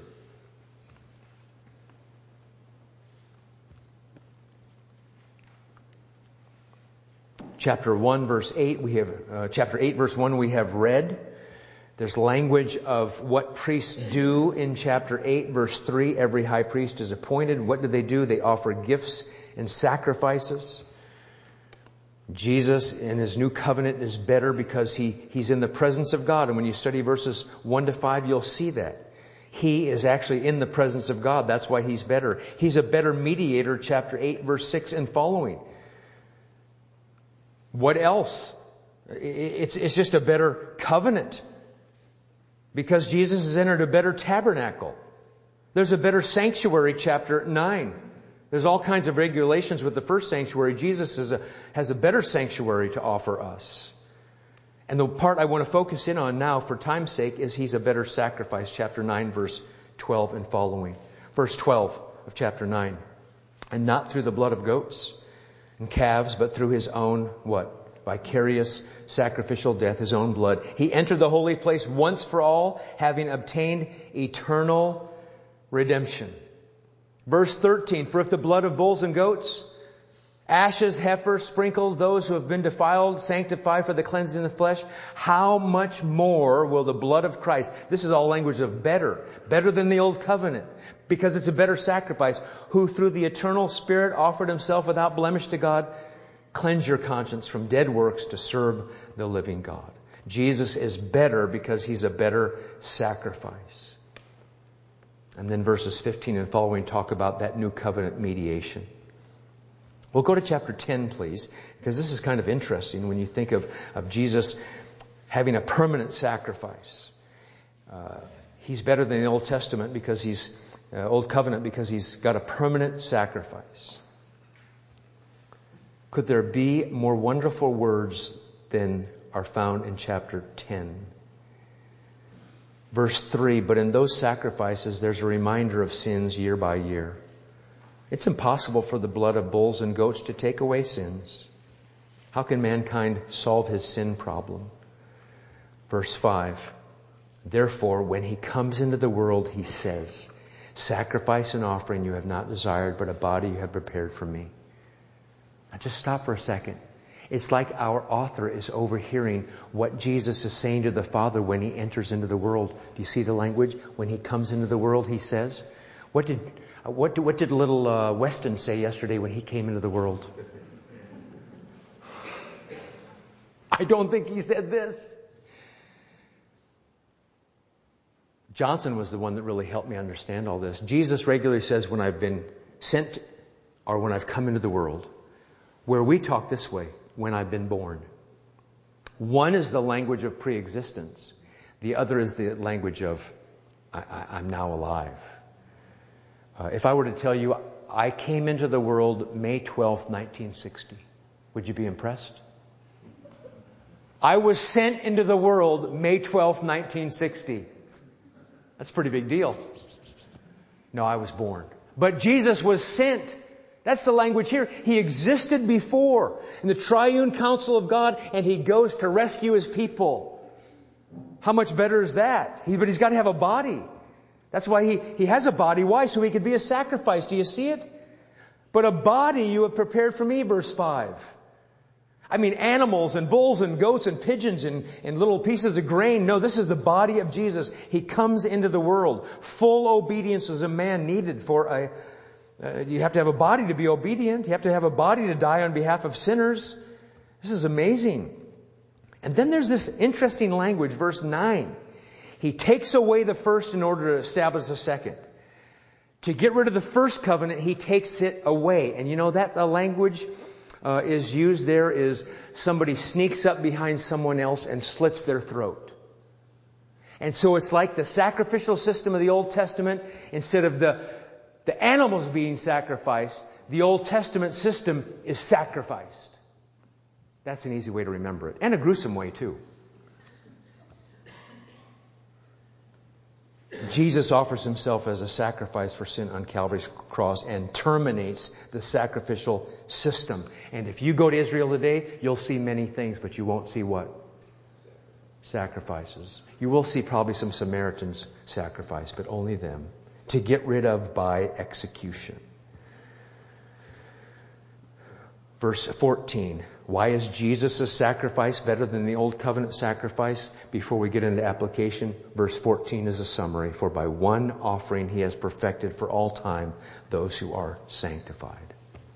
Chapter one, verse eight, we have, uh, chapter eight, verse one, we have read. There's language of what priests do in chapter eight, verse three. Every high priest is appointed. What do they do? They offer gifts and sacrifices. Jesus in his new covenant is better because he, he's in the presence of God. And when you study verses one to five, you'll see that. He is actually in the presence of God. That's why he's better. He's a better mediator, chapter eight, verse six and following. What else? It's, it's just a better covenant. Because Jesus has entered a better tabernacle. There's a better sanctuary, chapter nine. There's all kinds of regulations with the first sanctuary. Jesus is a, has a better sanctuary to offer us. And the part I want to focus in on now for time's sake is he's a better sacrifice, chapter nine, verse twelve and following. Verse twelve of chapter nine. And not through the blood of goats and calves, but through his own, what? Vicarious sacrificial death, his own blood. He entered the holy place once for all, having obtained eternal redemption. Verse thirteen, for if the blood of bulls and goats, ashes, heifers, sprinkled those who have been defiled, sanctified for the cleansing of the flesh, how much more will the blood of Christ, this is all language of better, better than the old covenant, because it's a better sacrifice, who through the eternal Spirit offered himself without blemish to God, cleanse your conscience from dead works to serve the living God. Jesus is better because he's a better sacrifice. And then verses fifteen and following talk about that new covenant mediation. We'll go to chapter ten, please, because this is kind of interesting when you think of, of Jesus having a permanent sacrifice. Uh, he's better than the Old Testament because he's, uh, Old Covenant because he's got a permanent sacrifice. Could there be more wonderful words than are found in chapter ten? Verse three, but in those sacrifices there's a reminder of sins year by year. It's impossible for the blood of bulls and goats to take away sins. How can mankind solve his sin problem? Verse five, therefore when he comes into the world, he says, sacrifice and offering you have not desired, but a body you have prepared for me. Now just stop for a second. It's like our author is overhearing what Jesus is saying to the Father when he enters into the world. Do you see the language? When he comes into the world, he says. What did what, what did little uh, Weston say yesterday when he came into the world? I don't think he said this. Johnson was the one that really helped me understand all this. Jesus regularly says, when I've been sent or when I've come into the world, where we talk this way, when I've been born. One is the language of pre-existence. The other is the language of I, I, I'm now alive. Uh, if I were to tell you I came into the world May twelfth, nineteen sixty, would you be impressed? I was sent into the world May twelfth, nineteen sixty. That's a pretty big deal. No, I was born. But Jesus was sent. That's the language here. He existed before in the triune counsel of God, and he goes to rescue his people. How much better is that? He, but he's got to have a body. That's why he, he has a body. Why? So he could be a sacrifice. Do you see it? But a body you have prepared for me, verse five. I mean, animals and bulls and goats and pigeons and, and little pieces of grain. No, this is the body of Jesus. He comes into the world. Full obedience is a man needed for a... Uh, you have to have a body to be obedient. You have to have a body to die on behalf of sinners. This is amazing. And then there's this interesting language, verse nine. He takes away the first in order to establish the second. To get rid of the first covenant, He takes it away. And you know that the language uh, is used there is somebody sneaks up behind someone else and slits their throat. And so it's like the sacrificial system of the Old Testament. Instead of the, the animals being sacrificed, the Old Testament system is sacrificed. That's an easy way to remember it. And a gruesome way too. Jesus offers Himself as a sacrifice for sin on Calvary's cross and terminates the sacrificial system. And if you go to Israel today, you'll see many things, but you won't see what? Sacrifices. You will see probably some Samaritans sacrifice, but only them. To get rid of by execution. Verse fourteen. Why is Jesus' sacrifice better than the Old Covenant sacrifice? Before we get into application, verse fourteen is a summary. For by one offering He has perfected for all time those who are sanctified.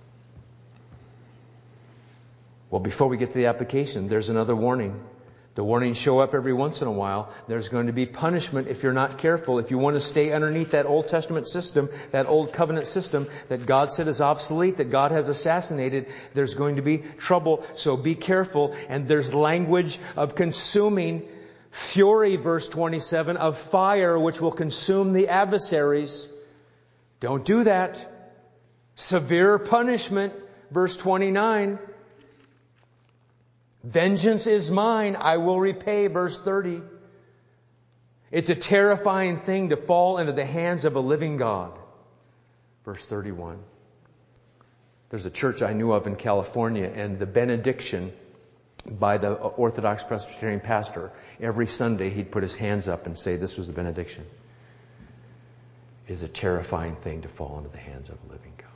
Well, before we get to the application, there's another warning. The warnings show up every once in a while. There's going to be punishment if you're not careful. If you want to stay underneath that Old Testament system, that Old Covenant system that God said is obsolete, that God has assassinated, there's going to be trouble. So be careful. And there's language of consuming fury, verse twenty-seven, of fire which will consume the adversaries. Don't do that. Severe punishment, verse twenty-nine. Vengeance is mine, I will repay, verse thirty. It's a terrifying thing to fall into the hands of a living God. Verse thirty-one. There's a church I knew of in California, and the benediction by the Orthodox Presbyterian pastor, every Sunday he'd put his hands up and say, this was the benediction. It is a terrifying thing to fall into the hands of a living God.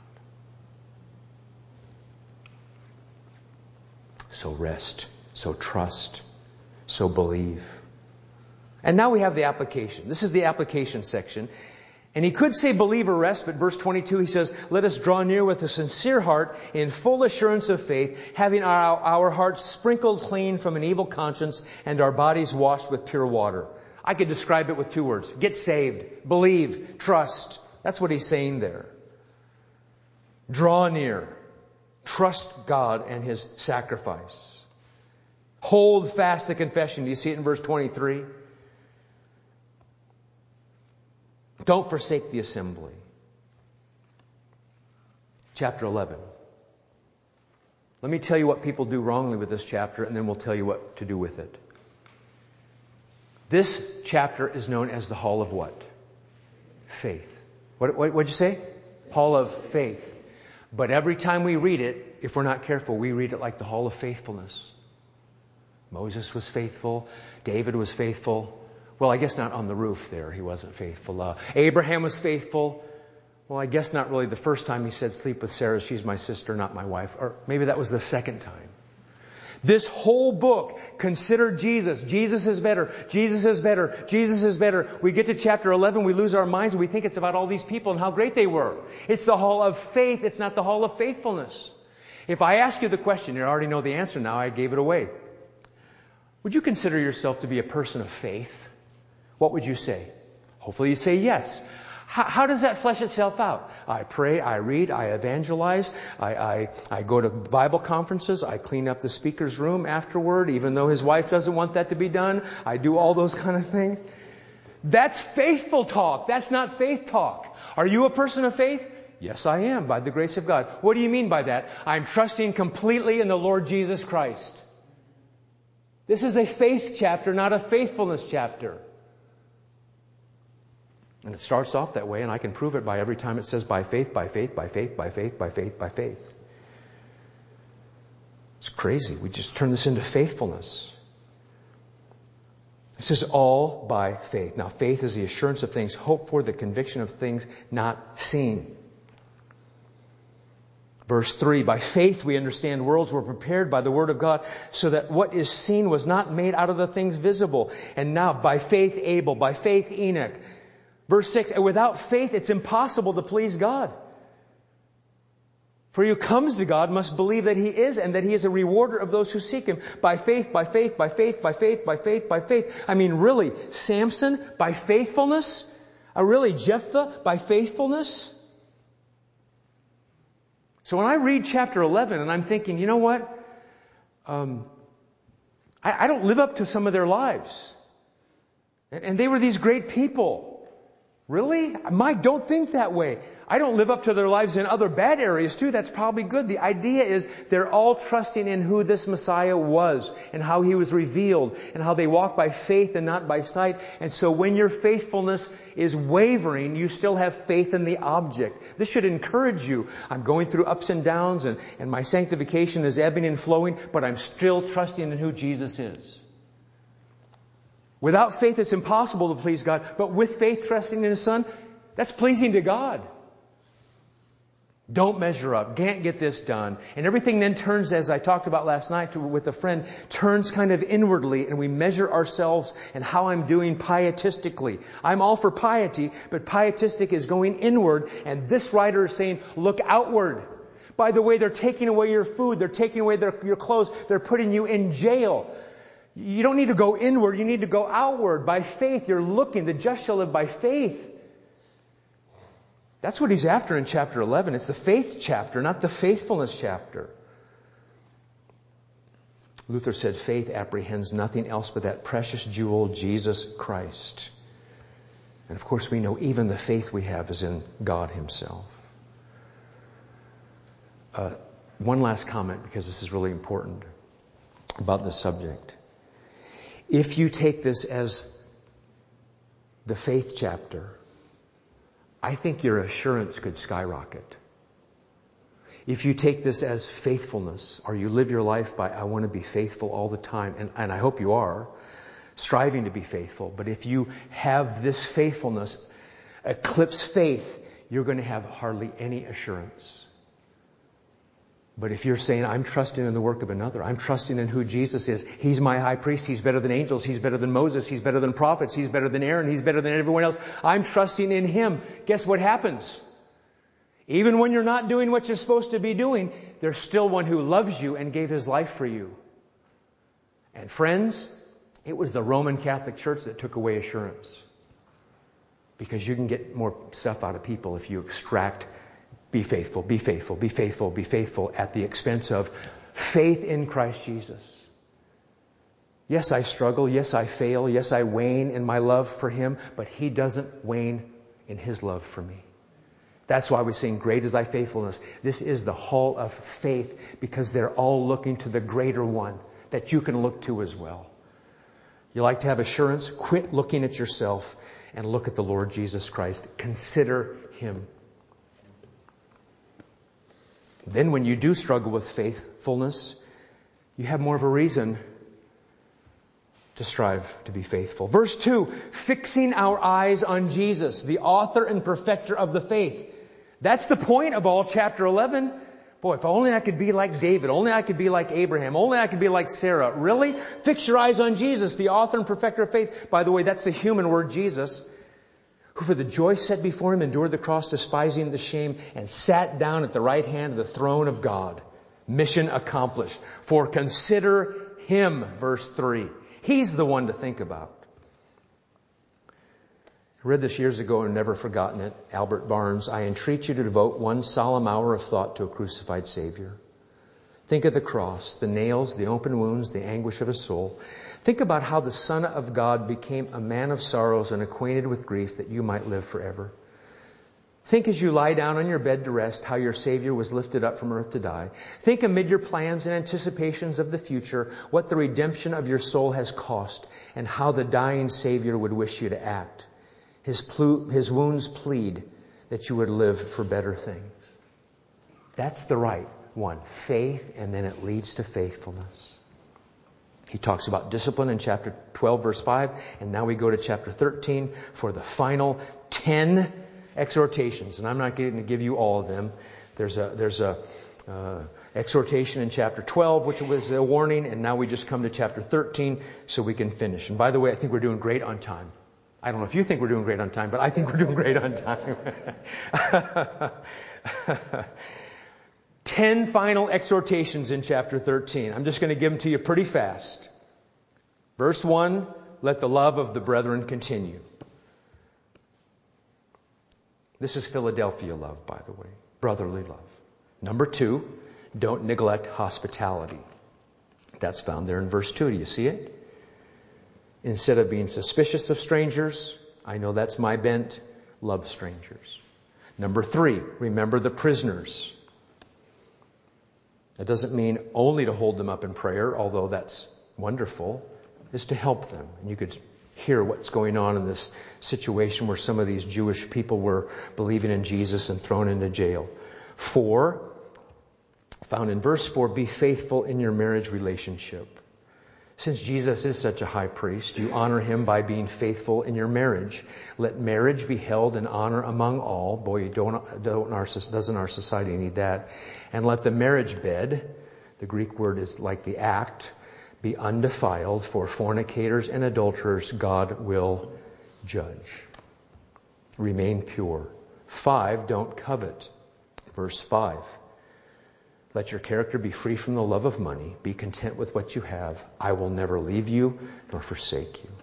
So rest, so trust, so believe. And now we have the application. This is the application section. And he could say believe or rest, but verse twenty-two he says, let us draw near with a sincere heart in full assurance of faith, having our, our hearts sprinkled clean from an evil conscience and our bodies washed with pure water. I could describe it with two words. Get saved, believe, trust. That's what he's saying there. Draw near. Trust God and His sacrifice. Hold fast the confession. Do you see it in verse twenty-three? Don't forsake the assembly. Chapter eleven. Let me tell you what people do wrongly with this chapter, and then we'll tell you what to do with it. This chapter is known as the Hall of what? Faith. What what what'd you say? Hall of Faith. But every time we read it, if we're not careful, we read it like the Hall of Faithfulness. Moses was faithful. David was faithful. Well, I guess not on the roof there. He wasn't faithful. Uh, Abraham was faithful. Well, I guess not really the first time he said, sleep with Sarah. She's my sister, not my wife. Or maybe that was the second time. This whole book, consider Jesus. Jesus is better. Jesus is better. Jesus is better. We get to chapter eleven, we lose our minds, and we think it's about all these people and how great they were. It's the Hall of Faith. It's not the Hall of Faithfulness. If I ask you the question, you already know the answer now, I gave it away. Would you consider yourself to be a person of faith? What would you say? Hopefully you say yes. How, how does that flesh itself out? I pray, I read, I evangelize, I, I, I go to Bible conferences, I clean up the speaker's room afterward, even though his wife doesn't want that to be done. I do all those kind of things. That's faithful talk. That's not faith talk. Are you a person of faith? Yes, I am, by the grace of God. What do you mean by that? I'm trusting completely in the Lord Jesus Christ. This is a faith chapter, not a faithfulness chapter. And it starts off that way, and I can prove it by every time it says by faith, by faith, by faith, by faith, by faith, by faith. It's crazy. We just turn this into faithfulness. This is all by faith. Now, faith is the assurance of things hoped for, the conviction of things not seen. Verse three, by faith we understand worlds were prepared by the word of God, so that what is seen was not made out of the things visible. And now, by faith Abel, by faith Enoch. Verse six, and without faith it's impossible to please God. For he who comes to God must believe that He is, and that He is a rewarder of those who seek Him. By faith, by faith, by faith, by faith, by faith, by faith. I mean, really, Samson, by faithfulness? Uh, really, Jephthah, by faithfulness? So when I read chapter eleven and I'm thinking, you know what? Um, I, I don't live up to some of their lives. And, and they were these great people. Really? Mike, don't think that way. I don't live up to their lives in other bad areas too. That's probably good. The idea is they're all trusting in who this Messiah was and how He was revealed and how they walk by faith and not by sight. And so when your faithfulness is wavering, you still have faith in the object. This should encourage you. I'm going through ups and downs and, and my sanctification is ebbing and flowing, but I'm still trusting in who Jesus is. Without faith, it's impossible to please God. But with faith, trusting in His Son, that's pleasing to God. Don't measure up. Can't get this done. And everything then turns, as I talked about last night to, with a friend, turns kind of inwardly, and we measure ourselves and how I'm doing pietistically. I'm all for piety, but pietistic is going inward, and this writer is saying, look outward. By the way, they're taking away your food. They're taking away their, your clothes. They're putting you in jail. You don't need to go inward. You need to go outward. By faith, you're looking. The just shall live by faith. That's what he's after in chapter eleven. It's the faith chapter, not the faithfulness chapter. Luther said faith apprehends nothing else but that precious jewel, Jesus Christ. And of course we know even the faith we have is in God Himself. Uh, one last comment, because this is really important about the subject. If you take this as the faith chapter, I think your assurance could skyrocket. If you take this as faithfulness, or you live your life by, I want to be faithful all the time, and, and I hope you are, striving to be faithful. But if you have this faithfulness eclipse faith, you're going to have hardly any assurance. But if you're saying, I'm trusting in the work of another, I'm trusting in who Jesus is, He's my high priest, He's better than angels, He's better than Moses, He's better than prophets, He's better than Aaron, He's better than everyone else, I'm trusting in Him. Guess what happens? Even when you're not doing what you're supposed to be doing, there's still one who loves you and gave His life for you. And friends, it was the Roman Catholic Church that took away assurance. Because you can get more stuff out of people if you extract Be faithful, be faithful, be faithful, be faithful at the expense of faith in Christ Jesus. Yes, I struggle. Yes, I fail. Yes, I wane in my love for Him, but He doesn't wane in His love for me. That's why we sing, great is thy faithfulness. This is the hall of faith, because they're all looking to the greater one that you can look to as well. You like to have assurance? Quit looking at yourself and look at the Lord Jesus Christ. Consider Him. Then when you do struggle with faithfulness, you have more of a reason to strive to be faithful. Verse two, fixing our eyes on Jesus, the author and perfecter of the faith. That's the point of all chapter eleven. Boy, if only I could be like David. Only I could be like Abraham. Only I could be like Sarah. Really? Fix your eyes on Jesus, the author and perfecter of faith. By the way, that's the human word Jesus, who for the joy set before Him endured the cross, despising the shame, and sat down at the right hand of the throne of God. Mission accomplished. For consider Him, verse three. He's the one to think about. I read this years ago and never forgotten it. Albert Barnes, I entreat you to devote one solemn hour of thought to a crucified Savior. Think of the cross, the nails, the open wounds, the anguish of His soul. Think about how the Son of God became a man of sorrows and acquainted with grief that you might live forever. Think as you lie down on your bed to rest how your Savior was lifted up from earth to die. Think amid your plans and anticipations of the future what the redemption of your soul has cost and how the dying Savior would wish you to act. His, plu- his wounds plead that you would live for better things. That's the right one. Faith, and then it leads to faithfulness. He talks about discipline in chapter twelve, verse five, and now we go to chapter thirteen for the final ten exhortations. And I'm not going to give you all of them. There's a there's a uh, exhortation in chapter twelve, which was a warning, and now we just come to chapter thirteen so we can finish. And by the way, I think we're doing great on time. I don't know if you think we're doing great on time, but I think we're doing great on time. Ten final exhortations in chapter thirteen. I'm just going to give them to you pretty fast. Verse one, let the love of the brethren continue. This is Philadelphia love, by the way. Brotherly love. Number two, don't neglect hospitality. That's found there in verse two. Do you see it? Instead of being suspicious of strangers, I know that's my bent, love strangers. Number three, remember the prisoners. That doesn't mean only to hold them up in prayer, although that's wonderful. It's to help them. And you could hear what's going on in this situation where some of these Jewish people were believing in Jesus and thrown into jail. Four, found in verse four, be faithful in your marriage relationship. Since Jesus is such a high priest, you honor him by being faithful in your marriage. Let marriage be held in honor among all. Boy, don't, don't our, doesn't our society need that? And let the marriage bed, the Greek word is like the act, be undefiled, for fornicators and adulterers God will judge. Remain pure. Five, don't covet. Verse five. Let your character be free from the love of money. Be content with what you have. I will never leave you nor forsake you.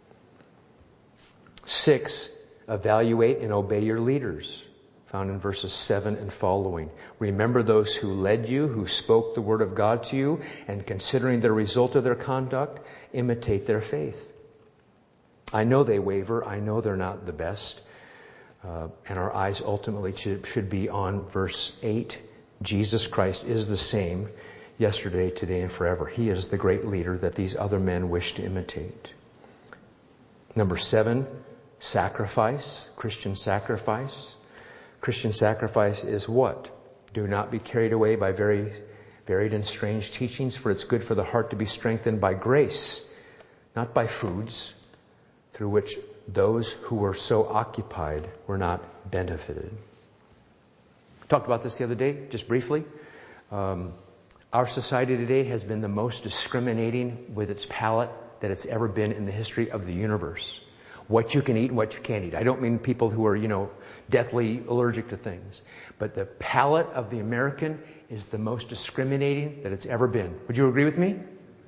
Six, evaluate and obey your leaders. Found in verses seven and following. Remember those who led you, who spoke the word of God to you, and considering the result of their conduct, imitate their faith. I know they waver. I know they're not the best. Uh, and our eyes ultimately should, should be on verse eight. Jesus Christ is the same yesterday, today, and forever. He is the great leader that these other men wish to imitate. Number seven, sacrifice, Christian sacrifice. Christian sacrifice is what? Do not be carried away by very varied and strange teachings, for it's good for the heart to be strengthened by grace, not by foods, through which those who were so occupied were not benefited. Talked about this the other day, just briefly. Um, our society today has been the most discriminating with its palate that it's ever been in the history of the universe. What you can eat and what you can't eat. I don't mean people who are, you know, deathly allergic to things. But the palate of the American is the most discriminating that it's ever been. Would you agree with me?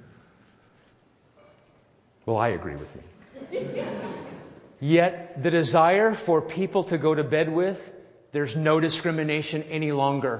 Well, I agree with me. Yet the desire for people to go to bed with, there's no discrimination any longer.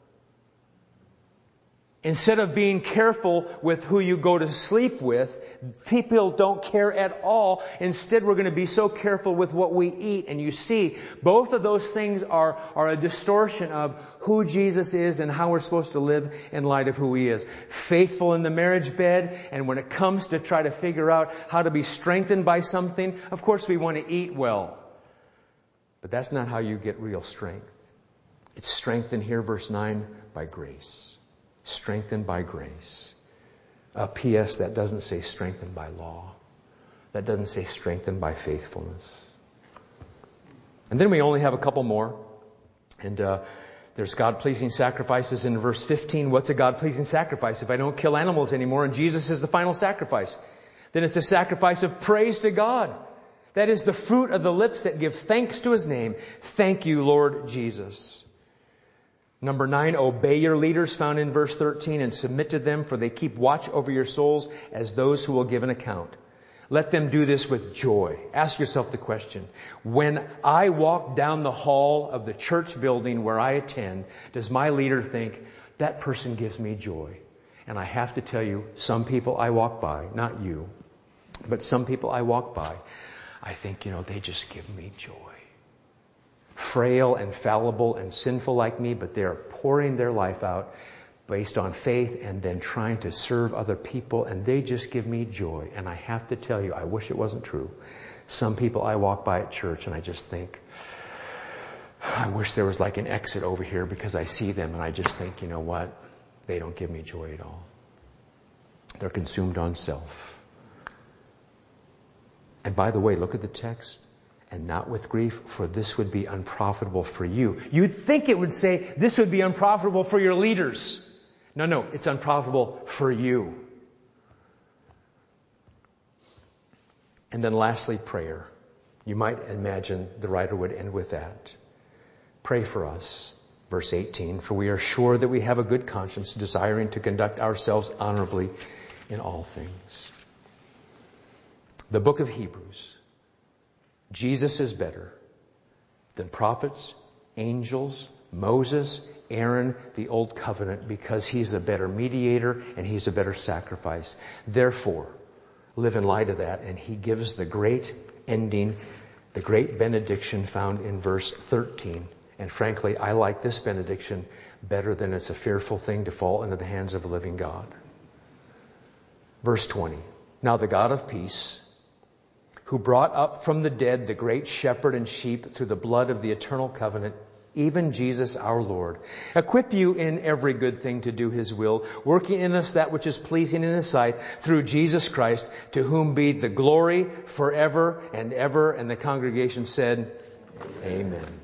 Instead of being careful with who you go to sleep with, people don't care at all. Instead, we're going to be so careful with what we eat. And you see, both of those things are, are a distortion of who Jesus is and how we're supposed to live in light of who He is. Faithful in the marriage bed, and when it comes to try to figure out how to be strengthened by something, of course we want to eat well. But that's not how you get real strength. It's strengthened here, verse nine, by grace. Strengthened by grace. A P S that doesn't say strengthened by law. That doesn't say strengthened by faithfulness. And then we only have a couple more. And uh, there's God-pleasing sacrifices in verse fifteen. What's a God-pleasing sacrifice? If I don't kill animals anymore and Jesus is the final sacrifice, then it's a sacrifice of praise to God. That is the fruit of the lips that give thanks to His name. Thank you, Lord Jesus. Number nine, obey your leaders, found in verse thirteen, and submit to them, for they keep watch over your souls as those who will give an account. Let them do this with joy. Ask yourself the question, when I walk down the hall of the church building where I attend, does my leader think, that person gives me joy? And I have to tell you, some people I walk by, not you, but some people I walk by, I think, you know, they just give me joy. Frail and fallible and sinful like me, but they're pouring their life out based on faith and then trying to serve other people, and they just give me joy. And I have to tell you, I wish it wasn't true. Some people I walk by at church and I just think, I wish there was like an exit over here, because I see them and I just think, you know what? They don't give me joy at all. They're consumed on self. And by the way, look at the text. And not with grief, for this would be unprofitable for you. You'd think it would say this would be unprofitable for your leaders. No, no, it's unprofitable for you. And then lastly, prayer. You might imagine the writer would end with that. Pray for us. Verse eighteen, for we are sure that we have a good conscience, desiring to conduct ourselves honorably in all things. The book of Hebrews. Jesus is better than prophets, angels, Moses, Aaron, the old covenant, because he's a better mediator and he's a better sacrifice. Therefore, live in light of that, and he gives the great ending, the great benediction found in verse thirteen. And frankly, I like this benediction better than it's a fearful thing to fall into the hands of a living God. Verse twenty. Now the God of peace, who brought up from the dead the great shepherd and sheep through the blood of the eternal covenant, even Jesus our Lord, equip you in every good thing to do his will, working in us that which is pleasing in his sight, through Jesus Christ, to whom be the glory forever and ever. And the congregation said, Amen.